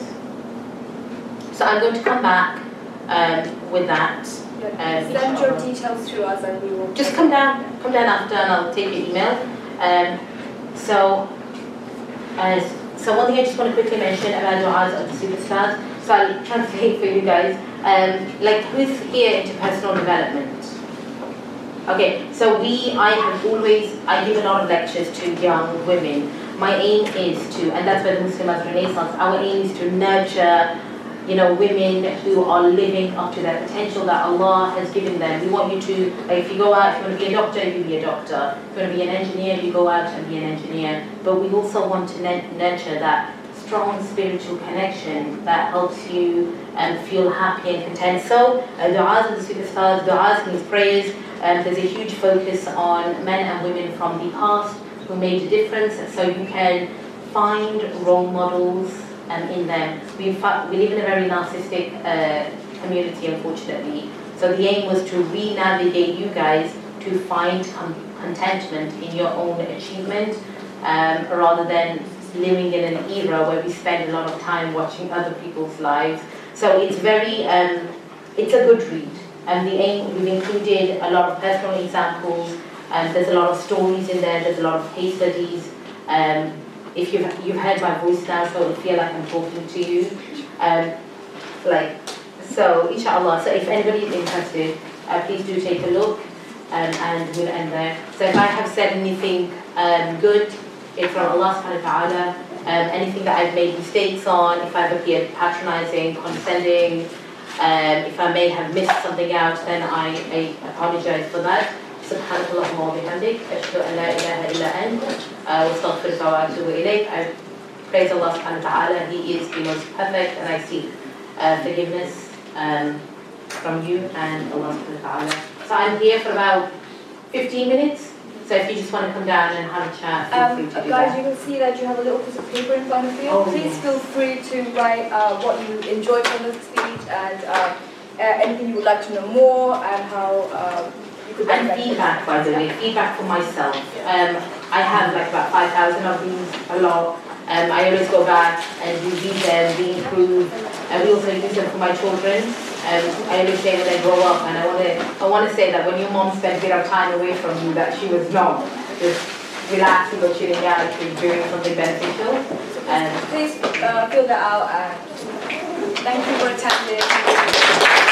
So I'm going to come back um, with that. Um, Send your details to us and we will... Just come down, come down after and I'll take your email. Um, so, uh, so one thing I just want to quickly mention about du'as of the superstars. So I'll translate for you guys. Um, like who's here into personal development? Okay, so we, I have always, I give a lot of lectures to young women. My aim is to, and that's where the Muslimas Renaissance, our aim is to nurture, you know, women who are living up to their potential that Allah has given them. We want you to, like if you go out, if you want to be a doctor, you be a doctor. If you want to be an engineer, you go out and be an engineer. But we also want to nurture that strong spiritual connection that helps you um, feel happy and content. So, uh, du'as of the superstars, du'as means prayers. Um, there's a huge focus on men and women from the past who made a difference, so you can find role models um, in them. We, we live in a very narcissistic uh, community, unfortunately. So the aim was to re-navigate you guys to find com contentment in your own achievement, um, rather than living in an era where we spend a lot of time watching other people's lives. So it's very, um, it's a good read. And the aim, we've included a lot of personal examples, and there's a lot of stories in there, there's a lot of case studies. Um, if you've, you've heard my voice now, so it'll feel like I'm talking to you. Um, like, so, inshallah, so if anybody is interested, uh, please do take a look, um, and we'll end there. So if I have said anything um, good, it's from Allah subhanahu wa ta'ala. Um, anything that I've made mistakes on, if I've appeared patronizing, condescending, um, if I may have missed something out, then I, I apologize for that. سبحانك اللهم وبحمدك أشهد أن لا إله إلا أنت وأستغفرك وأتوب إليك. I praise Allah subhanahu wa ta'ala. He is the most perfect, and I seek uh, forgiveness um, from you and Allah subhanahu wa ta'ala. So I'm here for about fifteen minutes. So if you just want to come down and have a chat, feel um, free to do guys, that. you can see that you have a little piece of paper in front of you. Oh, Please yeah. feel free to write uh, what you enjoyed from the speech and uh, uh, anything you would like to know more and how uh, you could And benefit. feedback, by the way, feedback for myself. Um, I have like about five thousand of these, a lot. Um, I always go back and we read them, we improve, and we also use them for my children. Um, I always say when they grow up, and I want to, I want to say that when your mom spent a bit of time away from you, that she was not just relaxing or chilling out, she was doing something beneficial. Um, Please uh, fill that out, and thank you for attending.